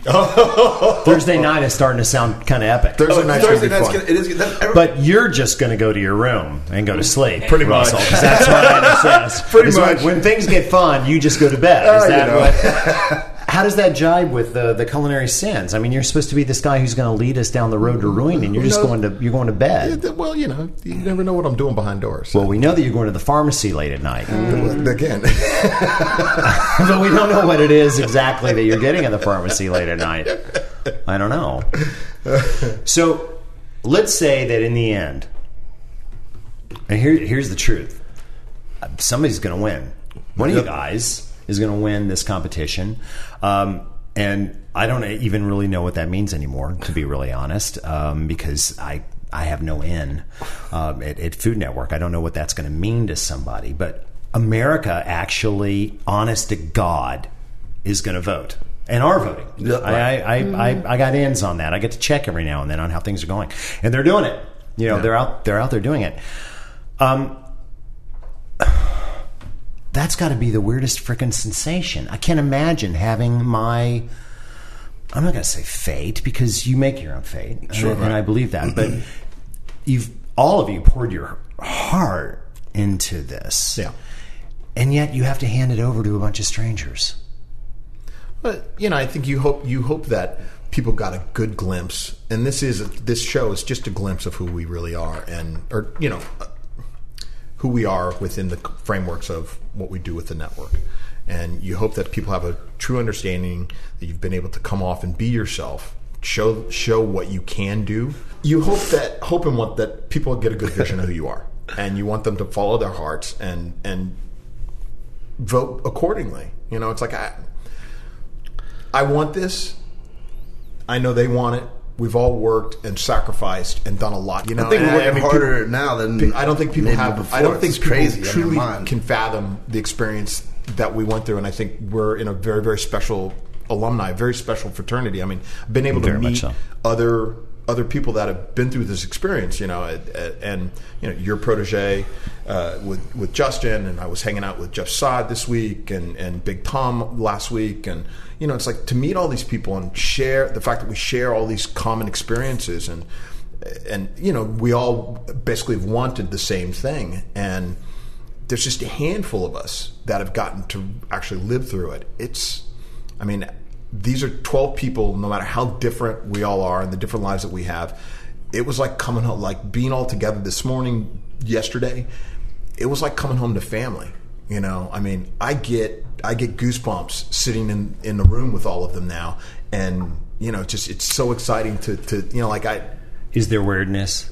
Speaker 1: Thursday night is starting to sound kind of epic.
Speaker 4: Thursday
Speaker 2: Oh,
Speaker 4: night's
Speaker 2: Thursday
Speaker 4: gonna be
Speaker 2: night's
Speaker 4: fun.
Speaker 2: gonna, it is. That's, every,
Speaker 1: But you're just going to go to your room and go to sleep,
Speaker 4: Pretty much.
Speaker 1: Russell, 'cause that's what I understand.
Speaker 4: Pretty
Speaker 1: Is when-
Speaker 4: much.
Speaker 1: When things get fun, you just go to bed. Is
Speaker 4: Oh,
Speaker 1: that
Speaker 4: you know.
Speaker 1: what? How does that jibe with the, the culinary sins? I mean, you're supposed to be this guy who's going to lead us down the road to ruin, and you're just
Speaker 4: No.
Speaker 1: going to you're going to bed.
Speaker 4: Well, you know, you never know what I'm doing behind doors.
Speaker 1: Well, we know that you're going to the pharmacy late at night,
Speaker 4: Again,
Speaker 1: but we don't know what it is exactly that you're getting at the pharmacy late at night. I don't know. So, let's say that in the end, and here, here's the truth: somebody's going to win. One of you guys is going to win this competition, um, and I don't even really know what that means anymore, to be really honest, um, because I. I have no in um, at, at Food Network. I don't know what that's going to mean to somebody, but America actually, honest to God, is going to vote and are voting.
Speaker 2: Yeah,
Speaker 1: I,
Speaker 2: right.
Speaker 1: I, I, I, I got ins on that. I get to check every now and then on how things are going, and they're doing it. You know,
Speaker 4: Yeah.
Speaker 1: they're out. They're out there doing it. Um, that's got to be the weirdest freaking sensation. I can't imagine having my. I'm not going to say fate because you make your own fate,
Speaker 2: Sure,
Speaker 1: and,
Speaker 2: right.
Speaker 1: and I believe that. But you've all of you poured your heart into this,
Speaker 4: yeah.
Speaker 1: and yet you have to hand it over to a bunch of strangers.
Speaker 4: But you know, I think you hope you hope that people got a good glimpse, and this is this show is just a glimpse of who we really are, and or you know, who we are within the frameworks of what we do with the network. And you hope that people have a true understanding that you've been able to come off and be yourself, show show what you can do. You hope that hope and want that people get a good vision of who you are, and you want them to follow their hearts and and vote accordingly. You know, it's like I I want this. I know they want it. We've all worked and sacrificed and done a lot. You know,
Speaker 2: I think
Speaker 4: and
Speaker 2: we're working
Speaker 4: I mean,
Speaker 2: harder
Speaker 4: people-
Speaker 2: now than
Speaker 4: I don't think people
Speaker 2: maybe
Speaker 4: have.
Speaker 2: before.
Speaker 4: I don't think
Speaker 2: It's
Speaker 4: people
Speaker 2: crazy in their
Speaker 4: truly
Speaker 2: mind.
Speaker 4: can fathom the experience that we went through, and I think we're in a very, very special alumni, very special fraternity. I mean, I've been able
Speaker 1: Very
Speaker 4: to
Speaker 1: much
Speaker 4: meet
Speaker 1: so.
Speaker 4: other other people that have been through this experience. You know, and, and you know your protege uh, with with Justin, and I was hanging out with Jeff Saad this week, and and Big Tom last week, and you know, it's like to meet all these people and share the fact that we share all these common experiences, and and you know, we all basically have wanted the same thing, and there's just a handful of us that have gotten to actually live through it. It's, I mean, these are twelve people, no matter how different we all are and the different lives that we have. It was like coming home, like being all together this morning, yesterday. It was like coming home to family. You know, I mean, I get I get goosebumps sitting in, in the room with all of them now, and you know, just it's so exciting to, to you know, like I.
Speaker 1: Is there weirdness?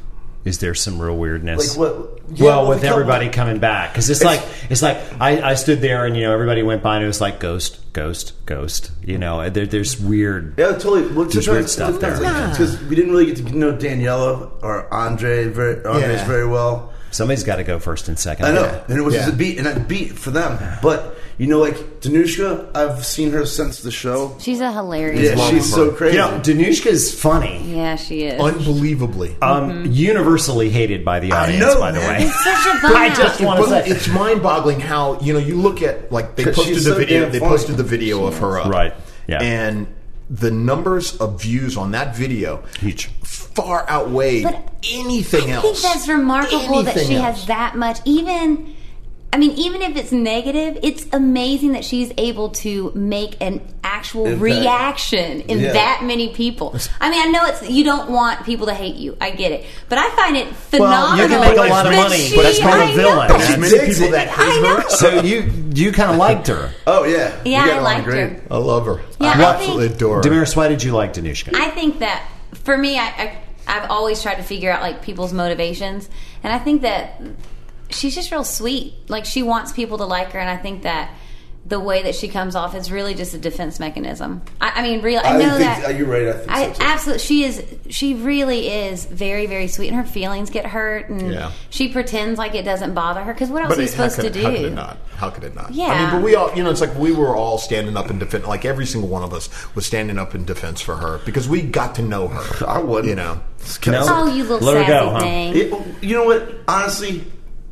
Speaker 1: Is there some real weirdness?
Speaker 2: Like what? Yeah,
Speaker 1: well,
Speaker 2: well,
Speaker 1: with
Speaker 2: the couple-
Speaker 1: everybody coming back, because it's, like it's like I, I stood there and you know everybody went by and it was like ghost, ghost, ghost. You know, there, there's weird.
Speaker 2: Yeah, totally. Well,
Speaker 1: There's weird stuff there.
Speaker 2: because we didn't really get to know Daniela or Andre very, Andres
Speaker 4: Yeah.
Speaker 2: very well.
Speaker 1: Somebody's got to go first and second.
Speaker 2: I know,
Speaker 1: Yeah.
Speaker 2: and it was
Speaker 4: Yeah.
Speaker 2: just a beat and a beat for them. But you know, like Danushka, I've seen her since the show.
Speaker 3: She's a hilarious
Speaker 2: Yeah,
Speaker 3: woman.
Speaker 2: she's so crazy.
Speaker 1: You know, Danushka's funny.
Speaker 3: Yeah, she is.
Speaker 4: Unbelievably.
Speaker 1: Um, universally hated by the
Speaker 2: I
Speaker 1: audience,
Speaker 2: know,
Speaker 1: by the
Speaker 2: man.
Speaker 1: way.
Speaker 3: It's such a bummer.
Speaker 1: I just want to
Speaker 4: But
Speaker 1: say,
Speaker 4: it's mind-boggling how you know you look at like they
Speaker 2: 'Cause
Speaker 4: posted
Speaker 2: she's
Speaker 4: the
Speaker 2: so
Speaker 4: video.
Speaker 2: damn
Speaker 4: They
Speaker 2: funny.
Speaker 4: posted the video of her up,
Speaker 1: Right, yeah.
Speaker 4: and the numbers of views on that video
Speaker 1: Huge.
Speaker 4: far outweighed
Speaker 3: But
Speaker 4: anything
Speaker 3: I
Speaker 4: else.
Speaker 3: think that's remarkable that
Speaker 4: Anything
Speaker 3: she
Speaker 4: else.
Speaker 3: has that much. Even, I mean, even if it's negative, it's amazing that she's able to make an actual
Speaker 2: Impact.
Speaker 3: reaction in
Speaker 2: Yeah.
Speaker 3: that many people. I mean, I know it's you don't want people to hate you. I get it, but I find it
Speaker 1: Well,
Speaker 3: phenomenal.
Speaker 1: you can make a lot of
Speaker 3: that
Speaker 1: money,
Speaker 3: she-
Speaker 1: but that's part of
Speaker 3: I
Speaker 1: villain.
Speaker 3: know.
Speaker 4: There's
Speaker 1: That's-
Speaker 4: many people that hate
Speaker 3: I know.
Speaker 4: her.
Speaker 1: So you you kind of liked her.
Speaker 2: Oh yeah, We
Speaker 3: Yeah,
Speaker 2: got
Speaker 3: I
Speaker 2: along
Speaker 3: liked
Speaker 2: great.
Speaker 3: her.
Speaker 4: I love her.
Speaker 3: Yeah,
Speaker 4: I
Speaker 3: I
Speaker 4: absolutely
Speaker 3: think-
Speaker 4: adore her.
Speaker 1: Damaris, why did you like Danushka?
Speaker 3: I think that for me, I, I I've always tried to figure out like people's motivations, and I think that she's just real sweet. Like she wants people to like her, and I think that the way that she comes off is really just a defense mechanism. I, I mean, real. I
Speaker 2: I
Speaker 3: know
Speaker 2: think
Speaker 3: that
Speaker 2: uh, you're right. I think
Speaker 3: I
Speaker 2: so too.
Speaker 3: absolutely. She is. She really is very, very sweet, and her feelings get hurt, and
Speaker 4: Yeah.
Speaker 3: she pretends like it doesn't bother her. Because what else
Speaker 4: But
Speaker 3: are you
Speaker 4: it, how,
Speaker 3: supposed
Speaker 4: could,
Speaker 3: to
Speaker 4: it-
Speaker 3: do?
Speaker 4: how could it not? How could it not?
Speaker 3: Yeah.
Speaker 4: I mean, but we all, you know, it's like we were all standing up in defense. Like every single one of us was standing up in defense for her because we got to know her.
Speaker 2: I wouldn't.
Speaker 4: You know.
Speaker 2: It's kinda-
Speaker 1: No.
Speaker 3: Oh, you little
Speaker 1: Let her
Speaker 3: sassy
Speaker 1: go, huh?
Speaker 3: thing.
Speaker 2: It, you know what? Honestly,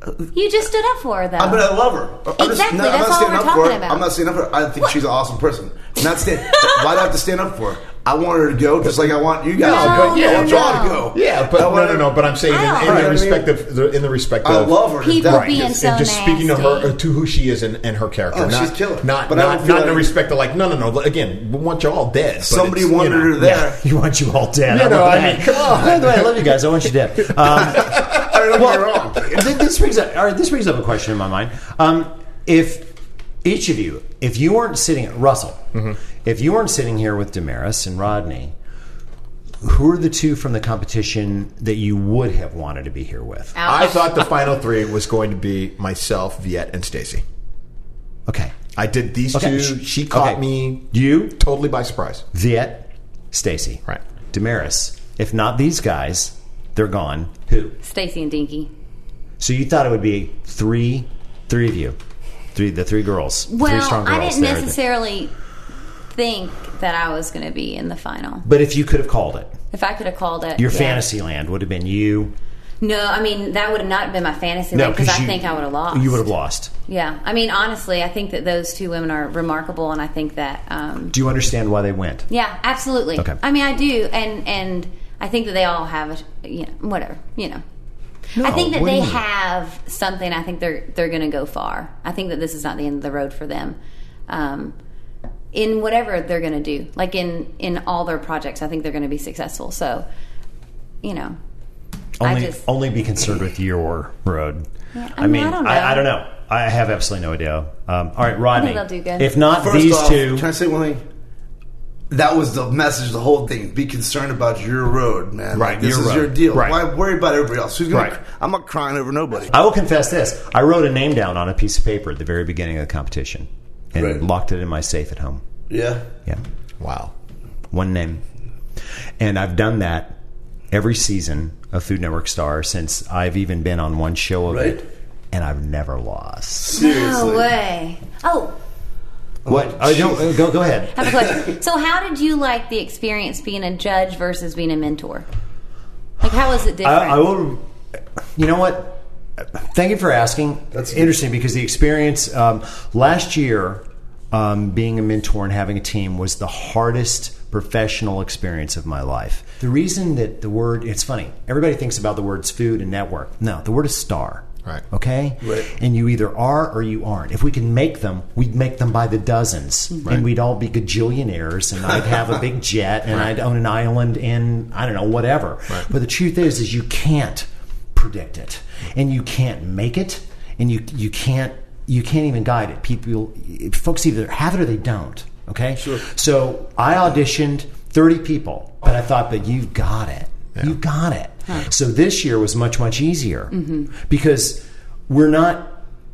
Speaker 3: You just stood up for her, though.
Speaker 2: I mean, I love her. I'm
Speaker 3: Exactly,
Speaker 2: Just, no, I'm
Speaker 3: that's
Speaker 2: not
Speaker 3: all
Speaker 2: standing
Speaker 3: we're
Speaker 2: up
Speaker 3: talking
Speaker 2: for her.
Speaker 3: about.
Speaker 2: I'm not standing up for her. I think she's an awesome person. I'm not stand, why do I have to stand up for her? I want her to go just like I want you guys
Speaker 3: No,
Speaker 2: to go.
Speaker 3: no,
Speaker 2: I want
Speaker 3: no.
Speaker 2: y'all to go.
Speaker 4: Yeah, but
Speaker 2: I
Speaker 4: no,
Speaker 2: want
Speaker 4: no, no. But I'm saying
Speaker 3: I
Speaker 4: in,
Speaker 3: don't-
Speaker 4: in
Speaker 2: Right, I
Speaker 4: the
Speaker 2: mean,
Speaker 4: respect of the, in the respect
Speaker 2: I
Speaker 4: of
Speaker 2: love her. to
Speaker 3: People
Speaker 2: death.
Speaker 3: being
Speaker 4: and
Speaker 3: so
Speaker 4: just speaking to her
Speaker 3: nasty.
Speaker 4: to who she is and, and her character.
Speaker 2: Oh,
Speaker 4: not,
Speaker 2: she's killer.
Speaker 4: Not
Speaker 2: But I don't
Speaker 4: not,
Speaker 2: feel
Speaker 4: not in the
Speaker 2: like-
Speaker 4: respect of like no, no, no. Again, we want you all dead. but
Speaker 2: Somebody
Speaker 4: it's,
Speaker 2: wanted
Speaker 4: you know,
Speaker 2: her there.
Speaker 1: You want you all dead.
Speaker 4: You
Speaker 1: I
Speaker 4: know,
Speaker 1: love
Speaker 4: I
Speaker 1: that.
Speaker 4: mean, come on.
Speaker 1: By the way, I love you guys. I want you dead. Um,
Speaker 2: I don't
Speaker 1: well,
Speaker 2: get me wrong.
Speaker 1: th- this brings up. All right, this brings up a question in my mind. Um, if each of you, if you weren't sitting, Russell,
Speaker 4: Mm-hmm.
Speaker 1: if you weren't sitting here with Damaris and Rodney, who are the two from the competition that you would have wanted to be here with?
Speaker 4: I thought the final three was going to be myself, Viet, and Stacy.
Speaker 1: Okay,
Speaker 4: I did these
Speaker 1: Okay.
Speaker 4: two. She caught
Speaker 1: Okay.
Speaker 4: me
Speaker 1: you,
Speaker 4: totally by surprise.
Speaker 1: Viet, Stacy,
Speaker 4: Right.
Speaker 1: Damaris. If not these guys, they're gone. Who?
Speaker 3: Stacy and Dinky.
Speaker 1: So you thought it would be three, three of you, three the three girls, three
Speaker 3: Well,
Speaker 1: strong girls.
Speaker 3: I didn't
Speaker 1: there.
Speaker 3: necessarily think that I was going to be in the final.
Speaker 1: But if you could have called it,
Speaker 3: If I could have called it,
Speaker 1: your
Speaker 3: yeah.
Speaker 1: fantasy land would have been you.
Speaker 3: No, I mean that would have not been my fantasy
Speaker 1: No,
Speaker 3: because I
Speaker 1: you-
Speaker 3: think I would have lost.
Speaker 1: You would have lost.
Speaker 3: Yeah, I mean honestly, I think that those two women are remarkable, and I think that um,
Speaker 1: Do you understand why they went?
Speaker 3: yeah, absolutely.
Speaker 1: Okay.
Speaker 3: I mean, I do, and and I think that they all have a you know whatever you know. I think that
Speaker 1: what do
Speaker 3: they
Speaker 1: you mean?
Speaker 3: have something. I think they're they're going to go far. I think that this is not the end of the road for them. Um, in whatever they're going to do, like in in all their projects, I think they're going to be successful. So, you know,
Speaker 1: Only,
Speaker 3: I just
Speaker 1: only be concerned with your road.
Speaker 3: Yeah,
Speaker 1: I mean,
Speaker 3: I don't know.
Speaker 1: I, I don't know. I have absolutely no idea. Um, all right, Rodney.
Speaker 3: they'll do good.
Speaker 1: If not
Speaker 2: First
Speaker 1: these
Speaker 2: off,
Speaker 1: two,
Speaker 2: can I say one thing? That was the message, the whole thing. Be concerned about your road, man.
Speaker 1: Right,
Speaker 2: Like, this
Speaker 1: your
Speaker 2: is
Speaker 1: road.
Speaker 2: your deal.
Speaker 1: Right.
Speaker 2: Why worry about everybody else? Who's gonna?
Speaker 1: Right.
Speaker 2: I'm not crying over nobody.
Speaker 1: I will confess this: I wrote a name down on a piece of paper at the very beginning of the competition and
Speaker 2: Right.
Speaker 1: locked it in my safe at home.
Speaker 2: Yeah.
Speaker 1: Yeah.
Speaker 4: Wow.
Speaker 1: One name. And I've done that every season of Food Network Star since I've even been on one show of
Speaker 2: Right.
Speaker 1: it, and I've never lost.
Speaker 2: Seriously.
Speaker 3: no way. Oh,
Speaker 1: What? Oh, don't, go, go ahead.
Speaker 3: I have a question. So, how did you like the experience being a judge versus being a mentor? Like, how was it different?
Speaker 1: I, I will. You know what? Thank you for asking.
Speaker 2: That's
Speaker 1: interesting because the experience um, last year, um, being a mentor and having a team, was the hardest professional experience of my life. The reason that the word, it's funny, everybody thinks about the words food and network. No, the word is star.
Speaker 4: Right.
Speaker 1: Okay?
Speaker 2: Right.
Speaker 1: And you either are or you aren't. If we can make them, we'd make them by the dozens.
Speaker 4: Right.
Speaker 1: And we'd all be gajillionaires, and I'd have a big jet, and I'd own an island in, I don't know, whatever.
Speaker 4: Right.
Speaker 1: But the truth is, is you can't predict it. And you can't make it, and you you can't you can't even guide it. People, folks either have it or they don't. Okay?
Speaker 2: Sure.
Speaker 1: So I auditioned thirty people, but I thought, but you got it.
Speaker 4: Yeah.
Speaker 1: You got it. So this year was much, much easier because we're not,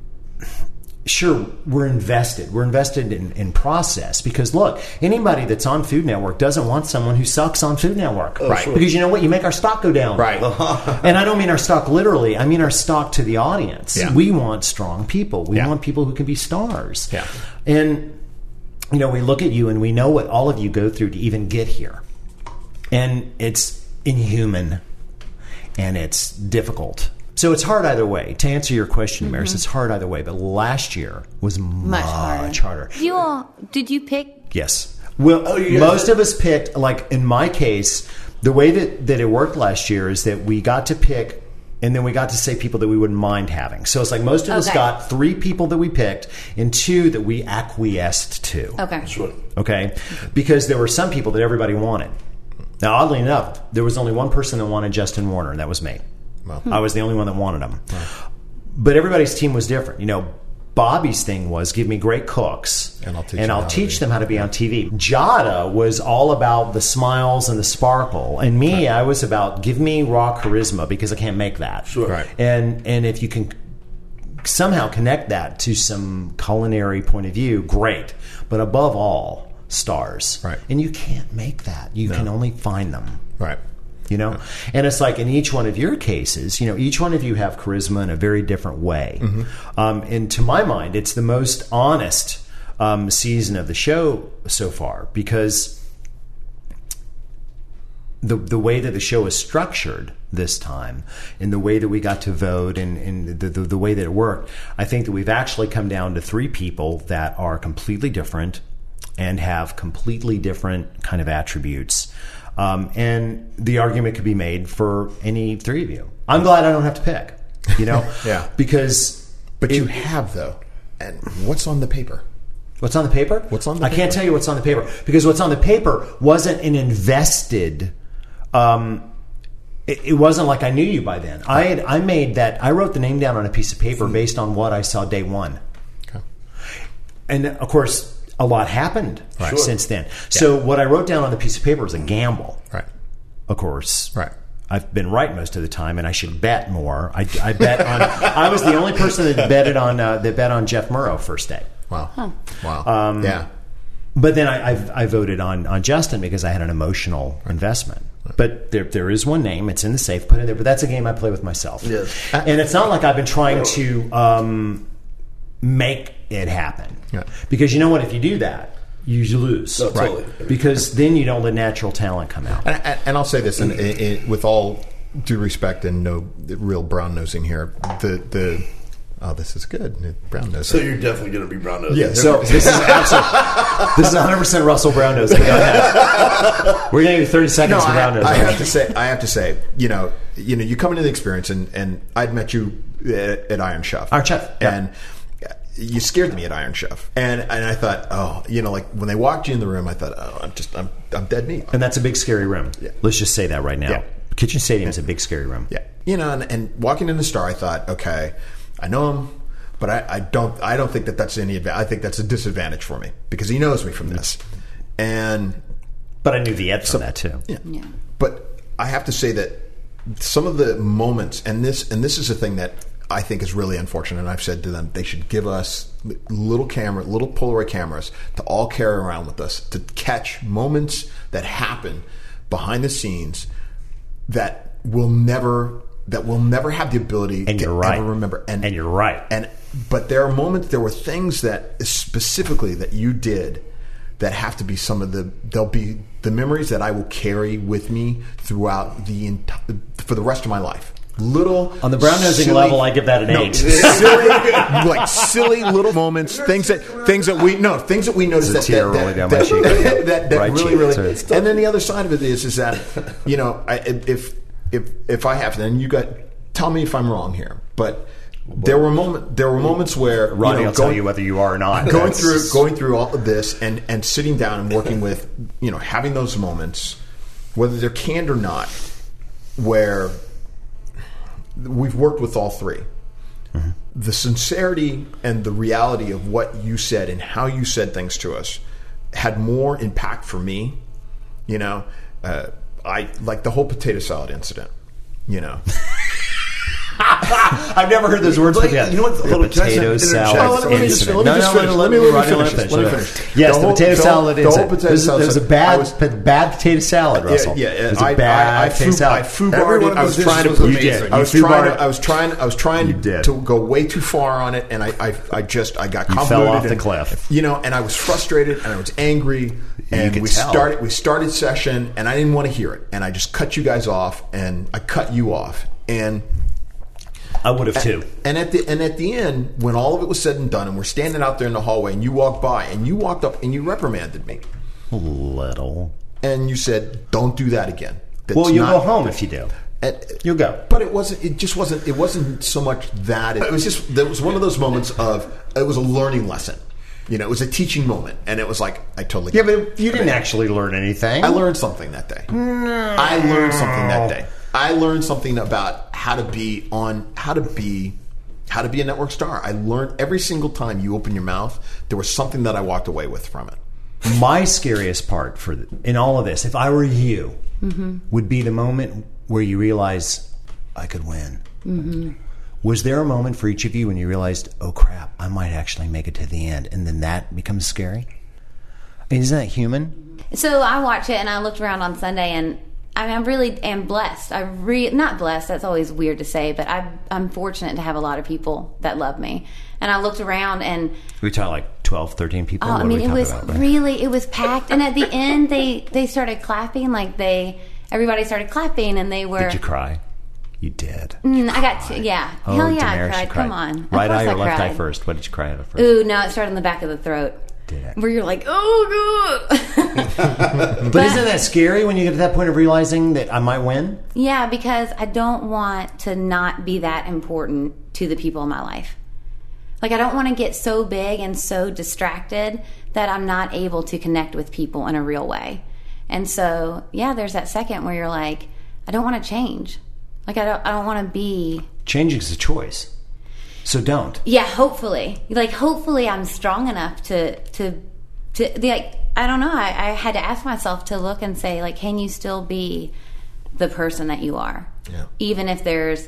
Speaker 1: sure, we're invested. We're invested in, in process because, look, anybody that's on Food Network doesn't want someone who sucks on Food Network.
Speaker 2: Right. sure.
Speaker 1: Because you know what? You make our stock go down.
Speaker 4: Right.
Speaker 1: And I don't mean our stock literally. I mean our stock to the audience.
Speaker 4: Yeah.
Speaker 1: We want strong people. We
Speaker 4: Yeah.
Speaker 1: want people who can be stars.
Speaker 4: Yeah.
Speaker 1: And, you know, we look at you and we know what all of you go through to even get here. And it's inhuman and it's difficult. So it's hard either way. To answer your question,
Speaker 3: Mm-hmm.
Speaker 1: Maris, it's hard either way. But last year was much,
Speaker 3: harder.
Speaker 1: harder.
Speaker 3: you all, did you pick?
Speaker 1: Yes. Well,
Speaker 2: Oh, you guys-
Speaker 1: most of us picked, like in my case, the way that, that it worked last year is that we got to pick and then we got to say people that we wouldn't mind having. So it's like most of us
Speaker 3: Okay.
Speaker 1: got three people that we picked and two that we acquiesced to.
Speaker 3: Okay.
Speaker 2: Sure.
Speaker 1: Okay? Because there were some people that everybody wanted. Now, oddly enough, there was only one person that wanted Justin Warner, and that was me.
Speaker 4: Wow.
Speaker 1: I was the only one that wanted him. But everybody's team was different. You know, Bobby's thing was give me great cooks,
Speaker 4: And I'll teach
Speaker 1: and
Speaker 4: them
Speaker 1: I'll
Speaker 4: how to
Speaker 1: teach
Speaker 4: be-
Speaker 1: them how to be on T V. Jada was all about the smiles and the sparkle, and me, I was about give me raw charisma because I can't make that.
Speaker 2: Sure.
Speaker 4: Right.
Speaker 1: And and if you can somehow connect that to some culinary point of view, great. But above all, stars.
Speaker 4: Right.
Speaker 1: And you can't make that. You can only find them.
Speaker 4: Right.
Speaker 1: You know? And it's like in each one of your cases, you know, each one of you have charisma in a very different way. Um, and to my mind, it's the most honest um, season of the show so far because the the way that the show is structured this time, in the way that we got to vote, and, and the, the the way that it worked, I think that we've actually come down to three people that are completely different and have completely different kind of attributes. Um, and the argument could be made for any three of you. I'm glad I don't have to pick, you know?
Speaker 4: Yeah.
Speaker 1: Because...
Speaker 4: But
Speaker 1: it,
Speaker 4: you have, though. And what's on the paper?
Speaker 1: What's on the paper?
Speaker 4: What's on the
Speaker 1: I
Speaker 4: paper?
Speaker 1: can't tell you what's on the paper. Because what's on the paper wasn't an invested... Um, it, it wasn't like I knew you by then. I had, I made that... I wrote the name down on a piece of paper based on what I saw day one.
Speaker 4: Okay.
Speaker 1: And, of course... A lot happened
Speaker 4: Right.
Speaker 1: since then. So what I wrote down on the piece of paper was a gamble.
Speaker 4: Right.
Speaker 1: Of course.
Speaker 4: Right.
Speaker 1: I've been right most of the time, and I should bet more. I, I bet on. I was the only person that betted on uh, that bet on Jeff Murrow first day.
Speaker 4: Wow.
Speaker 3: Huh.
Speaker 4: Wow.
Speaker 1: Um,
Speaker 4: yeah.
Speaker 1: But then I, I, I voted on, on Justin because I had an emotional investment. But there there is one name. It's in the safe. Put it there. But that's a game I play with myself.
Speaker 2: Yes.
Speaker 1: And it's not like I've been trying to um, make it happen.
Speaker 4: Yeah.
Speaker 1: Because you know what? If you do that, you lose.
Speaker 2: No, totally.
Speaker 1: Because then you don't let natural talent come out.
Speaker 4: And, and, and I'll say this, and it, it, with all due respect and no real brown nosing here, the the oh, this is good brown nosing.
Speaker 2: So you're definitely going to be brown nosed.
Speaker 4: Yeah.
Speaker 1: So this is absolutely, this is one hundred percent Russell brown nosing. Go ahead. We're going to give you thirty seconds
Speaker 4: No,
Speaker 1: to brown
Speaker 4: I,
Speaker 1: nosing.
Speaker 4: I have to say, I have to say, you know, you know, you come into the experience, and, and I'd met you at, at Iron Chef.
Speaker 1: Iron Chef, yeah.
Speaker 4: And you scared me at Iron Chef, and and I thought, oh, you know, like when they walked you in the room, I thought, oh, I'm just, I'm, I'm dead meat.
Speaker 1: And that's a big scary room.
Speaker 4: Yeah.
Speaker 1: Let's just say that right now.
Speaker 4: Yeah.
Speaker 1: Kitchen Stadium is a big scary room.
Speaker 4: Yeah, you know, and, and walking in the Star, I thought, okay, I know him, but I, I don't, I don't think that that's any advantage. I think that's a disadvantage for me because he knows me from this, and
Speaker 1: But I knew the Ed from that too.
Speaker 4: yeah.
Speaker 3: Yeah.
Speaker 4: But I have to say that some of the moments, and this, and this is a thing that I think is really unfortunate, and I've said to them, they should give us little camera, little Polaroid cameras to all carry around with us to catch moments that happen behind the scenes that will never, that will never have the ability
Speaker 1: And
Speaker 4: to
Speaker 1: you're right.
Speaker 4: ever remember.
Speaker 1: And you're right.
Speaker 4: And but there are moments, there were things that specifically that you did that have to be some of the, they'll be the memories that I will carry with me throughout the entire, for the rest of my life. Little
Speaker 1: On the brown nosing
Speaker 4: silly-
Speaker 1: level, I give that an
Speaker 4: no,
Speaker 1: eight.
Speaker 4: silly, like silly little moments, things that things that we no things that we notice
Speaker 1: There's
Speaker 4: that
Speaker 1: a tear
Speaker 4: that,
Speaker 1: rolling down
Speaker 4: that,
Speaker 1: my cheek.
Speaker 4: that, that, that
Speaker 1: Right
Speaker 4: really
Speaker 1: cheek,
Speaker 4: really.
Speaker 1: so it's-
Speaker 4: And then the other side of it is is that you know I, if if if I have to, then you got tell me if I'm wrong here, but there were moment there were moments where
Speaker 1: Ronnie
Speaker 4: you know,
Speaker 1: will tell
Speaker 4: going-
Speaker 1: you whether you are or not.
Speaker 4: going
Speaker 1: That's-
Speaker 4: through going through all of this and and sitting down and working with you know having those moments, whether they're canned or not, where we've worked with all three. Mm-hmm. The sincerity and the reality of what you said and how you said things to us had more impact for me. You know, uh, I like the whole potato salad incident. You know.
Speaker 1: I've never heard those words
Speaker 2: Like,
Speaker 1: put yet.
Speaker 2: you know what,
Speaker 1: The
Speaker 2: hold on, can I
Speaker 1: potato
Speaker 2: just
Speaker 1: salad
Speaker 2: interject?
Speaker 4: Oh, let me just-
Speaker 1: incident.
Speaker 4: let me
Speaker 1: No,
Speaker 4: just
Speaker 1: no,
Speaker 4: finish.
Speaker 1: no,
Speaker 4: Let me- let me
Speaker 1: Ronnie,
Speaker 4: finish
Speaker 1: let
Speaker 4: this. Let me finish.
Speaker 1: Yes,
Speaker 4: The
Speaker 1: the,
Speaker 4: whole-
Speaker 1: potato
Speaker 4: the-
Speaker 1: salad
Speaker 4: the whole
Speaker 1: incident.
Speaker 4: potato
Speaker 1: There was-
Speaker 4: salad-
Speaker 1: There was a
Speaker 4: I
Speaker 1: bad,
Speaker 4: was-
Speaker 1: p- bad potato salad, Russell.
Speaker 4: Yeah, yeah.
Speaker 1: It was a
Speaker 4: I,
Speaker 1: bad
Speaker 4: I, I,
Speaker 1: potato
Speaker 4: foo,
Speaker 1: salad.
Speaker 4: I foo
Speaker 2: Every
Speaker 4: barred
Speaker 2: one
Speaker 4: it.
Speaker 2: of
Speaker 4: I
Speaker 2: those
Speaker 4: was trying to.
Speaker 2: dishes was
Speaker 1: You did.
Speaker 2: amazing.
Speaker 4: I was
Speaker 1: You foo
Speaker 4: trying.
Speaker 1: barred
Speaker 4: To, I was trying. I was trying
Speaker 1: You did.
Speaker 4: to go way too far on it, and I, I, I just, I got
Speaker 1: You fell
Speaker 4: convoluted
Speaker 1: off the
Speaker 4: and-
Speaker 1: cliff.
Speaker 4: You know, and I was frustrated, and I was angry, and
Speaker 1: could
Speaker 4: we
Speaker 1: tell.
Speaker 4: started. We started session, and I didn't want to hear it, and I just cut you guys off, and I cut you off, and.
Speaker 1: I would have too.
Speaker 4: And at the and at the end, when all of it was said and done, and we're standing out there in the hallway, and you walked by, and you walked up, and you reprimanded me,
Speaker 1: Little.
Speaker 4: and you said, "Don't do that again." That's
Speaker 1: Well, you'll
Speaker 4: not-
Speaker 1: go home if you do.
Speaker 4: And,
Speaker 1: You'll go.
Speaker 4: but it wasn't. It just wasn't. It wasn't so much that. It, it was just. There was one of those moments of. It was a learning lesson. You know, it was a teaching moment, and it was like I totally.
Speaker 1: Yeah, but you didn't actually learn anything.
Speaker 4: I learned something that day. I learned something that day. I learned something about how to be on how to be how to be a network star. I learned every single time you open your mouth, there was something that I walked away with from it.
Speaker 1: My scariest part for the, in all of this, if I were you, mm-hmm. would be the moment where you realize I could win. Mm-hmm. Was there a moment for each of you when you realized, oh crap, I might actually make it to the end, and then that becomes scary? I mean, isn't that human?
Speaker 3: So I watch it, and I looked around on Sunday, and I mean, I really am blessed. I re- not blessed. That's always weird to say, but I, I'm fortunate to have a lot of people that love me. And I looked around, and
Speaker 1: We talked like twelve, thirteen people.
Speaker 3: oh,
Speaker 1: What
Speaker 3: I
Speaker 1: are
Speaker 3: mean,
Speaker 1: we
Speaker 3: it
Speaker 1: talking
Speaker 3: was
Speaker 1: about?
Speaker 3: really, it was packed. And at the end, they they started clapping like they. everybody started clapping, and they were.
Speaker 1: Did you cry? You did.
Speaker 3: Mm, I got to, yeah.
Speaker 1: Oh,
Speaker 3: Hell yeah,
Speaker 1: Damaris,
Speaker 3: I
Speaker 1: you
Speaker 3: cried. Come on. Of
Speaker 1: Right eye
Speaker 3: course
Speaker 1: or
Speaker 3: I
Speaker 1: left
Speaker 3: cried.
Speaker 1: eye first? What did you cry out of first?
Speaker 3: Ooh, no, it started in the back of the throat.
Speaker 1: Did it?
Speaker 3: Where you're like, oh, God.
Speaker 1: But isn't that scary when you get to that point of realizing that I might win?
Speaker 3: Yeah, because I don't want to not be that important to the people in my life. Like, I don't want to get so big and so distracted that I'm not able to connect with people in a real way. And so, yeah, there's that second where you're like, I don't want to change. Like, I don't I don't want to be...
Speaker 1: Changing is a choice. So don't.
Speaker 3: Yeah, hopefully. Like, hopefully I'm strong enough to... to, to like, I don't know. I, I had to ask myself to look and say, like, can you still be the person that you are?
Speaker 4: Yeah.
Speaker 3: Even if there's...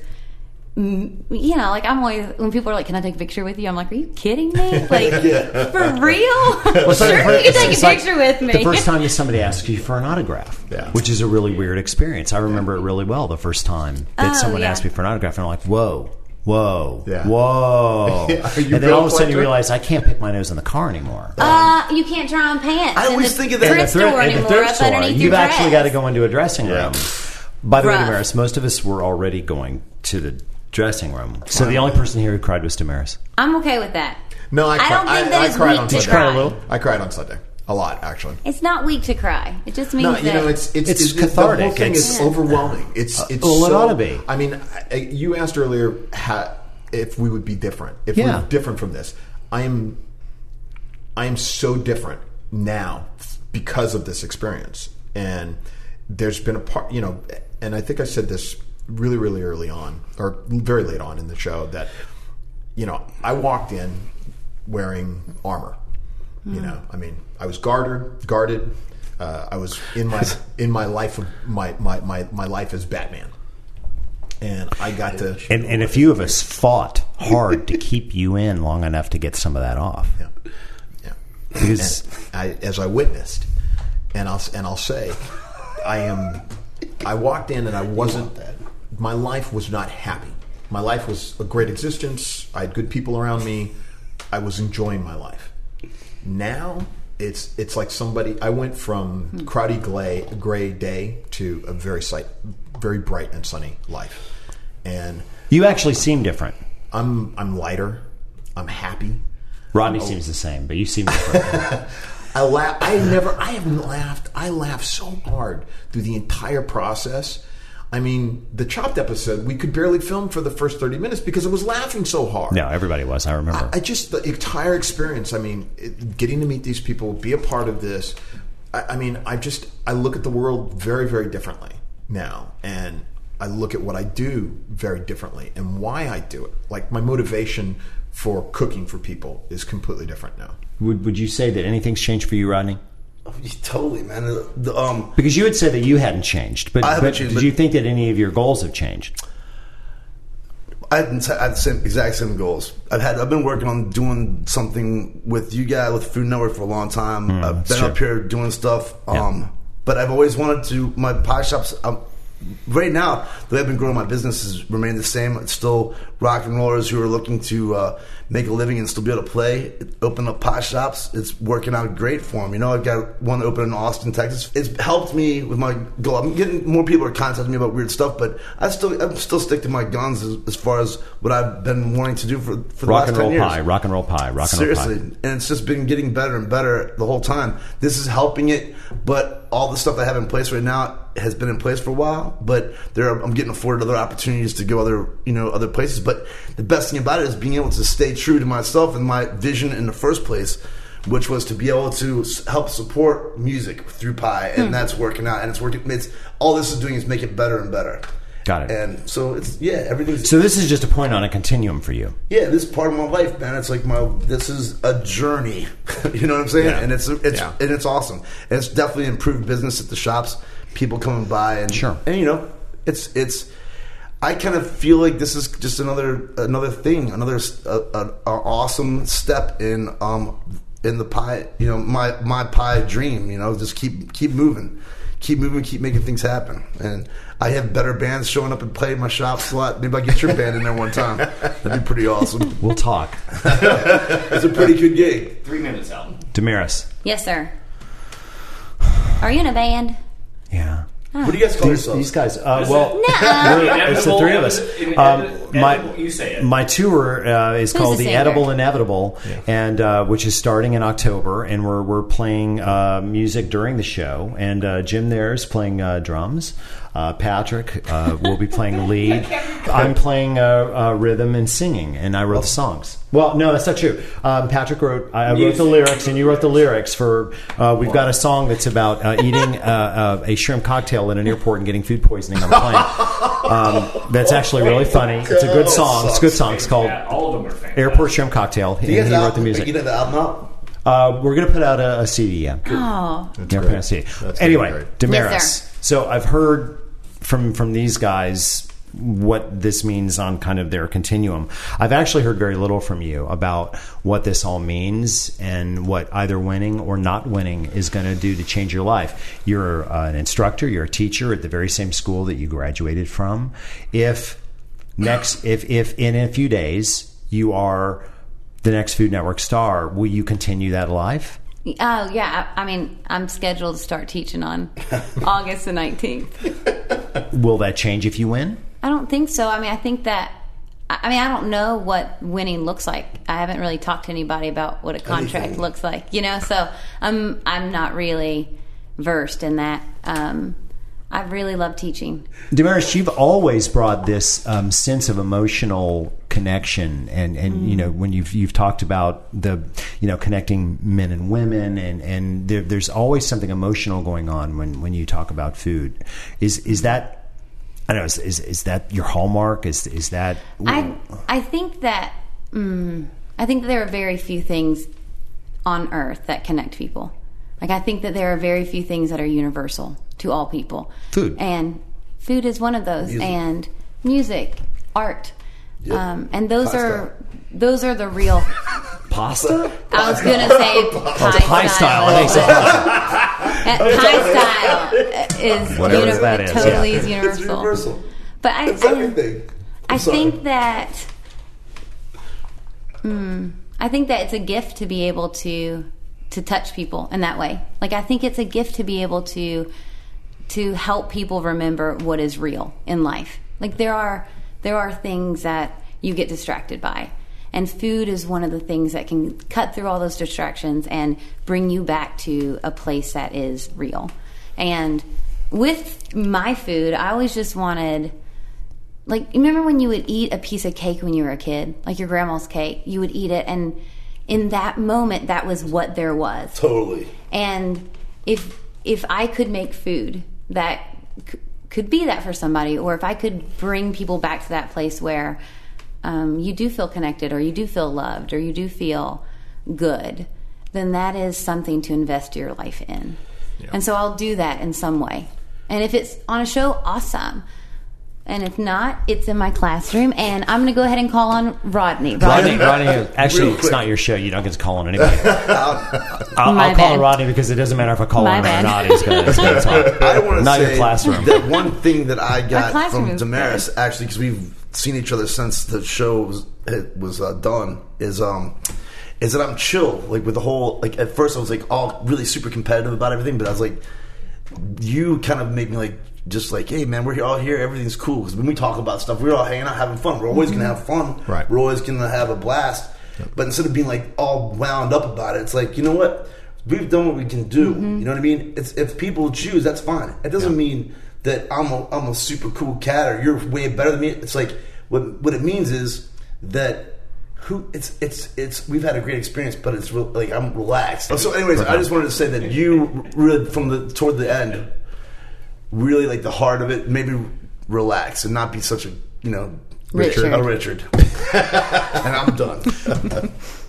Speaker 3: You know, like, I'm always... When people are like, can I take a picture with you? I'm like, are you kidding me? Like,
Speaker 2: Yeah.
Speaker 3: for real?
Speaker 1: Well, so
Speaker 3: sure,
Speaker 1: the first-
Speaker 3: you take a
Speaker 1: it's like
Speaker 3: picture with me.
Speaker 1: The first time somebody asks you for an autograph,
Speaker 4: Yeah.
Speaker 1: which is a really weird experience. I remember it really well the first time that
Speaker 3: Oh,
Speaker 1: someone
Speaker 3: yeah.
Speaker 1: asked me for an autograph, and I'm like, whoa, whoa,
Speaker 4: Yeah.
Speaker 1: whoa.
Speaker 4: Are you
Speaker 1: And then
Speaker 4: Bill
Speaker 1: all of a sudden you
Speaker 4: Collector?
Speaker 1: realize I can't pick my nose in the car anymore.
Speaker 3: Uh, you can't try on pants.
Speaker 2: I
Speaker 3: in
Speaker 2: always
Speaker 3: the
Speaker 2: think of that.
Speaker 3: thrift
Speaker 1: In the thrift-
Speaker 3: store
Speaker 1: in the
Speaker 3: anymore,
Speaker 1: thrift
Speaker 3: up
Speaker 1: store,
Speaker 3: underneath
Speaker 1: you've
Speaker 3: your
Speaker 1: actually
Speaker 3: dress.
Speaker 1: got to go into a dressing room. By the way,
Speaker 3: Rough.
Speaker 1: Damaris, most of us were already going to the dressing room. So the only person here who cried was Damaris.
Speaker 3: I'm okay with that.
Speaker 4: No, I,
Speaker 3: I
Speaker 4: cri-
Speaker 3: don't think
Speaker 4: I,
Speaker 3: that
Speaker 4: I
Speaker 3: it's
Speaker 4: cried
Speaker 3: weak
Speaker 4: on
Speaker 3: to
Speaker 4: Sunday.
Speaker 3: cry.
Speaker 1: a little?
Speaker 4: I cried on Sunday. A lot, actually.
Speaker 3: It's not weak to cry. It just means
Speaker 4: No,
Speaker 3: that
Speaker 4: you know, it's it's,
Speaker 1: It's
Speaker 4: it's the
Speaker 1: cathartic.
Speaker 4: whole thing
Speaker 1: It's-
Speaker 4: is overwhelming. It's it's
Speaker 1: well, it
Speaker 4: so,
Speaker 1: ought to be.
Speaker 4: I mean, I, you asked earlier how, if we would be different. If
Speaker 1: Yeah.
Speaker 4: we're different from this, I am. I am so different now because of this experience, and there's been a part, you know, and I think I said this really, really early on, or very late on in the show that, you know, I walked in wearing armor. You know, I mean, I was guarded, guarded. Uh, I was in my in my life of my, my, my, my life as Batman, and I got to.
Speaker 1: And, and a few of us fought hard to keep you in long enough to get some of that off.
Speaker 4: Yeah, yeah.
Speaker 1: Because
Speaker 4: And I, as I witnessed, and I'll and I'll say, I am. I walked in and I wasn't. My life was not happy. My life was a great existence. I had good people around me. I was enjoying my life. Now it's it's like somebody. I went from crowdy gray, gray day to a very sight, very bright and sunny life, and
Speaker 1: you actually seem different.
Speaker 4: I'm I'm lighter. I'm happy.
Speaker 1: Rodney seems the same, but you seem different.
Speaker 4: I laugh. I never. I haven't laughed. I laughed so hard through the entire process. I mean, the Chopped episode, we could barely film for the first thirty minutes because I was laughing so hard.
Speaker 1: No, everybody was. I remember.
Speaker 4: I, I just the entire experience. I mean, it, getting to meet these people, be a part of this. I, I mean, I just I look at the world very, very differently now, and I look at what I do very differently, and why I do it. Like my motivation for cooking for people is completely different now.
Speaker 1: Would Would you say that anything's changed for you, Rodney?
Speaker 2: Oh, totally, man. The, the, um,
Speaker 1: Because you had said that you hadn't changed, but,
Speaker 2: I haven't
Speaker 1: but
Speaker 2: changed,
Speaker 1: did
Speaker 2: but-
Speaker 1: you think that any of your goals have changed?
Speaker 2: I had, I had the same, exact same goals. I've had. I've been working on doing something with you guys with Food Network for a long time. I've
Speaker 1: that's
Speaker 2: been
Speaker 1: true.
Speaker 2: up here doing stuff.
Speaker 1: Yeah.
Speaker 2: Um, but I've always wanted to. My pie shops. Um, right now, the way I've been growing my business has remained the same. It's still rock and rollers who are looking to uh, make a living and still be able to play. Open up pie shops. It's working out great for them. You know, I've got one open in Austin, Texas. It's helped me with my goal. I'm getting more people are contacting me about weird stuff, but I still, I still stick to my guns as, as far as what I've been wanting to do for for the
Speaker 1: Rock
Speaker 2: last
Speaker 1: and
Speaker 2: ten
Speaker 1: roll
Speaker 2: years.
Speaker 1: pie, rock and roll pie, rock and
Speaker 2: Seriously,
Speaker 1: roll pie.
Speaker 2: and it's just been getting better and better the whole time. This is helping it, but all the stuff I have in place right now has been in place for a while. But there, are, I'm getting afforded other opportunities to go other, you know, other places. But the best thing about it is being able to stay true to myself and my vision in the first place, which was to be able to s- help support music through pie, and that's working out. And it's working. It's all this is doing is make it better and better.
Speaker 1: Got it.
Speaker 2: And so it's yeah, everything's
Speaker 1: So this is just a point on a continuum for you.
Speaker 2: yeah, this is part of my life, man. It's like my this is a journey. You know what I'm saying?
Speaker 1: Yeah.
Speaker 2: And it's it's
Speaker 4: Yeah.
Speaker 2: and it's awesome. And it's definitely improved business at the shops. People coming by and
Speaker 1: Sure.
Speaker 2: and you know, it's it's. I kind of feel like this is just another another thing, another uh, uh, awesome step in um in the pie. You know, my my pie dream. You know, just keep keep moving. Keep moving, keep making things happen. And I have better bands showing up and playing my shops a lot. Maybe I'll get your band in there one time. That'd be pretty awesome.
Speaker 1: We'll talk.
Speaker 2: It's a pretty good gig.
Speaker 5: Three minutes out.
Speaker 1: Damaris.
Speaker 3: Yes, sir. Are you in a band?
Speaker 1: Yeah.
Speaker 2: What do you guys call
Speaker 1: These,
Speaker 2: yourselves?
Speaker 1: these guys. Uh, well,
Speaker 3: Nuh-uh.
Speaker 1: we're- it's the three of us. Um, my
Speaker 5: You say it.
Speaker 1: my tour uh, is
Speaker 3: Who's
Speaker 1: called
Speaker 3: the
Speaker 1: The
Speaker 3: singer?
Speaker 1: Edible Inevitable, and uh, which is starting in October, and we're we're playing uh, music during the show. And uh, Jim there is playing uh, drums. Uh, Patrick uh, will be playing lead. I'm playing uh, uh, rhythm and singing, and I wrote the songs. Well, no, that's not true. Um, Patrick wrote. I I wrote the lyrics, and you wrote the lyrics for. Uh, we've got a song that's about uh, eating uh, uh, a shrimp cocktail at an airport and getting food poisoning on the plane. Um, that's actually really funny. It's a good song. It's a good song. It's called
Speaker 5: Yeah, all of them are fantastic.
Speaker 1: Airport Shrimp Cocktail. And
Speaker 2: Do you
Speaker 1: he
Speaker 2: guys
Speaker 1: wrote
Speaker 2: album,
Speaker 1: the music.
Speaker 2: You know the album out?
Speaker 1: Uh, we're going to put out a, a C D. Yeah.
Speaker 3: Oh,
Speaker 1: Yeah,
Speaker 4: great.
Speaker 1: put out a C D.
Speaker 4: That's gonna be
Speaker 1: Anyway,
Speaker 4: great.
Speaker 1: Damaris.
Speaker 3: Yes,
Speaker 1: So I've heard from from these guys what this means on kind of their continuum. I've actually heard very little from you about what this all means and what either winning or not winning is going to do to change your life. You're uh, an instructor, you're a teacher at the very same school that you graduated from. If next if if in a few days you are the next Food Network star, will you continue that life?
Speaker 3: oh yeah. I, I mean, I'm scheduled to start teaching on August the nineteenth.
Speaker 1: Will that change if you win?
Speaker 3: I don't think so. I mean, I think that. I I mean, I don't know what winning looks like. I haven't really talked to anybody about what a contract
Speaker 2: Anything.
Speaker 3: looks like. You know, so I'm I'm not really versed in that. Um, I really love teaching.
Speaker 1: Damaris, you've always brought this um, sense of emotional connection, and, and you know when you've you've talked about the you know connecting men and women, and and there, there's always something emotional going on when, when you talk about food. Is is that I don't know? Is, is is that your hallmark? Is is that
Speaker 3: I I think that mm, I think that there are very few things on earth that connect people. Like I think that there are very few things that are universal to all people.
Speaker 1: Food.
Speaker 3: And food is one of those.
Speaker 2: Music.
Speaker 3: And music, art,
Speaker 2: Yep.
Speaker 3: um, and those
Speaker 2: Pasta.
Speaker 3: are those are the real.
Speaker 1: pasta?
Speaker 3: I was gonna say Thai,
Speaker 1: Thai style. I think so.
Speaker 3: Uh, Thai style is
Speaker 1: Whatever
Speaker 3: uni-
Speaker 1: that is,
Speaker 3: totally
Speaker 1: yeah.
Speaker 3: is universal.
Speaker 2: It's universal.
Speaker 3: But I,
Speaker 2: It's
Speaker 3: I,
Speaker 2: everything.
Speaker 3: I
Speaker 2: I'm sorry.
Speaker 3: think that mm, I think that it's a gift to be able to to touch people in that way. Like I think it's a gift to be able to to help people remember what is real in life. Like there are there are things that you get distracted by. And food is one of the things that can cut through all those distractions and bring you back to a place that is real. And with my food, I always just wanted, like, remember when you would eat a piece of cake when you were a kid? Like your grandma's cake. You would eat it, and in that moment, that was what there was.
Speaker 2: Totally.
Speaker 3: And if if I could make food that c- could be that for somebody, or if I could bring people back to that place where um, you do feel connected, or you do feel loved, or you do feel good, then that is something to invest your life in.
Speaker 4: Yeah.
Speaker 3: And so I'll do that in some way. And if it's on a show, awesome. And if not, it's in my classroom, and I'm going to go ahead and call on Rodney.
Speaker 1: Rodney, Rodney, actually,
Speaker 2: Real
Speaker 1: it's
Speaker 2: quick.
Speaker 1: not your show. You don't get to call on anybody. I'll,
Speaker 3: My
Speaker 1: I'll call
Speaker 3: bad.
Speaker 1: on Rodney because it doesn't matter if I call
Speaker 3: My
Speaker 1: on him
Speaker 3: bad.
Speaker 1: or not. He's going to talk.
Speaker 2: I want to
Speaker 1: Not
Speaker 2: say
Speaker 1: your classroom.
Speaker 2: that one thing that I got
Speaker 3: classroom
Speaker 2: from
Speaker 3: is
Speaker 2: Damaris,
Speaker 3: good.
Speaker 2: actually, because we've seen each other since the show was it was uh, done, is um, is that I'm chill. Like with the whole, like at first I was like all really super competitive about everything, but I was like, you kind of made me like just like, hey man, we're all here, everything's cool. Because when we talk about stuff, we're all hanging out, having fun. We're always gonna have fun.
Speaker 4: Right.
Speaker 2: We're always gonna have a blast. But instead of being like all wound up about it, it's like, you know what? We've done what we can do.
Speaker 3: Mm-hmm.
Speaker 2: You know what I mean? It's if people choose, that's fine. It doesn't mean that I'm a I'm a super cool cat or you're way better than me. It's like what what it means is that who it's it's it's we've had a great experience, but it's real, like I'm relaxed. So, anyways, I just wanted to say that you really from the toward the end, really like the heart of it, maybe relax and not be such a you know
Speaker 3: Richard.
Speaker 2: a Richard. And I'm done.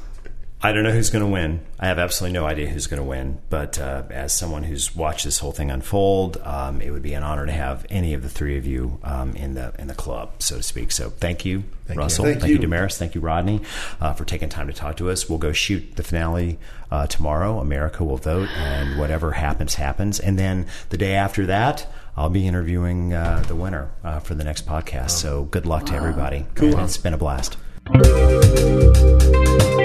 Speaker 1: I don't know who's going to win. I have absolutely no idea who's going to win. But uh, as someone who's watched this whole thing unfold, um, it would be an honor to have any of the three of you um, in the in the club, so to speak. So thank you,
Speaker 4: Thank you.
Speaker 1: Russell.
Speaker 2: Thank
Speaker 1: Thank you,
Speaker 2: you.
Speaker 1: Damaris. Thank you, Rodney, uh, for taking time to talk to us. We'll go shoot the finale uh, tomorrow. America will vote, and whatever happens, happens. And then the day after that, I'll be interviewing uh, the winner uh, for the next podcast. So good luck to everybody. Cool. And it's been a blast.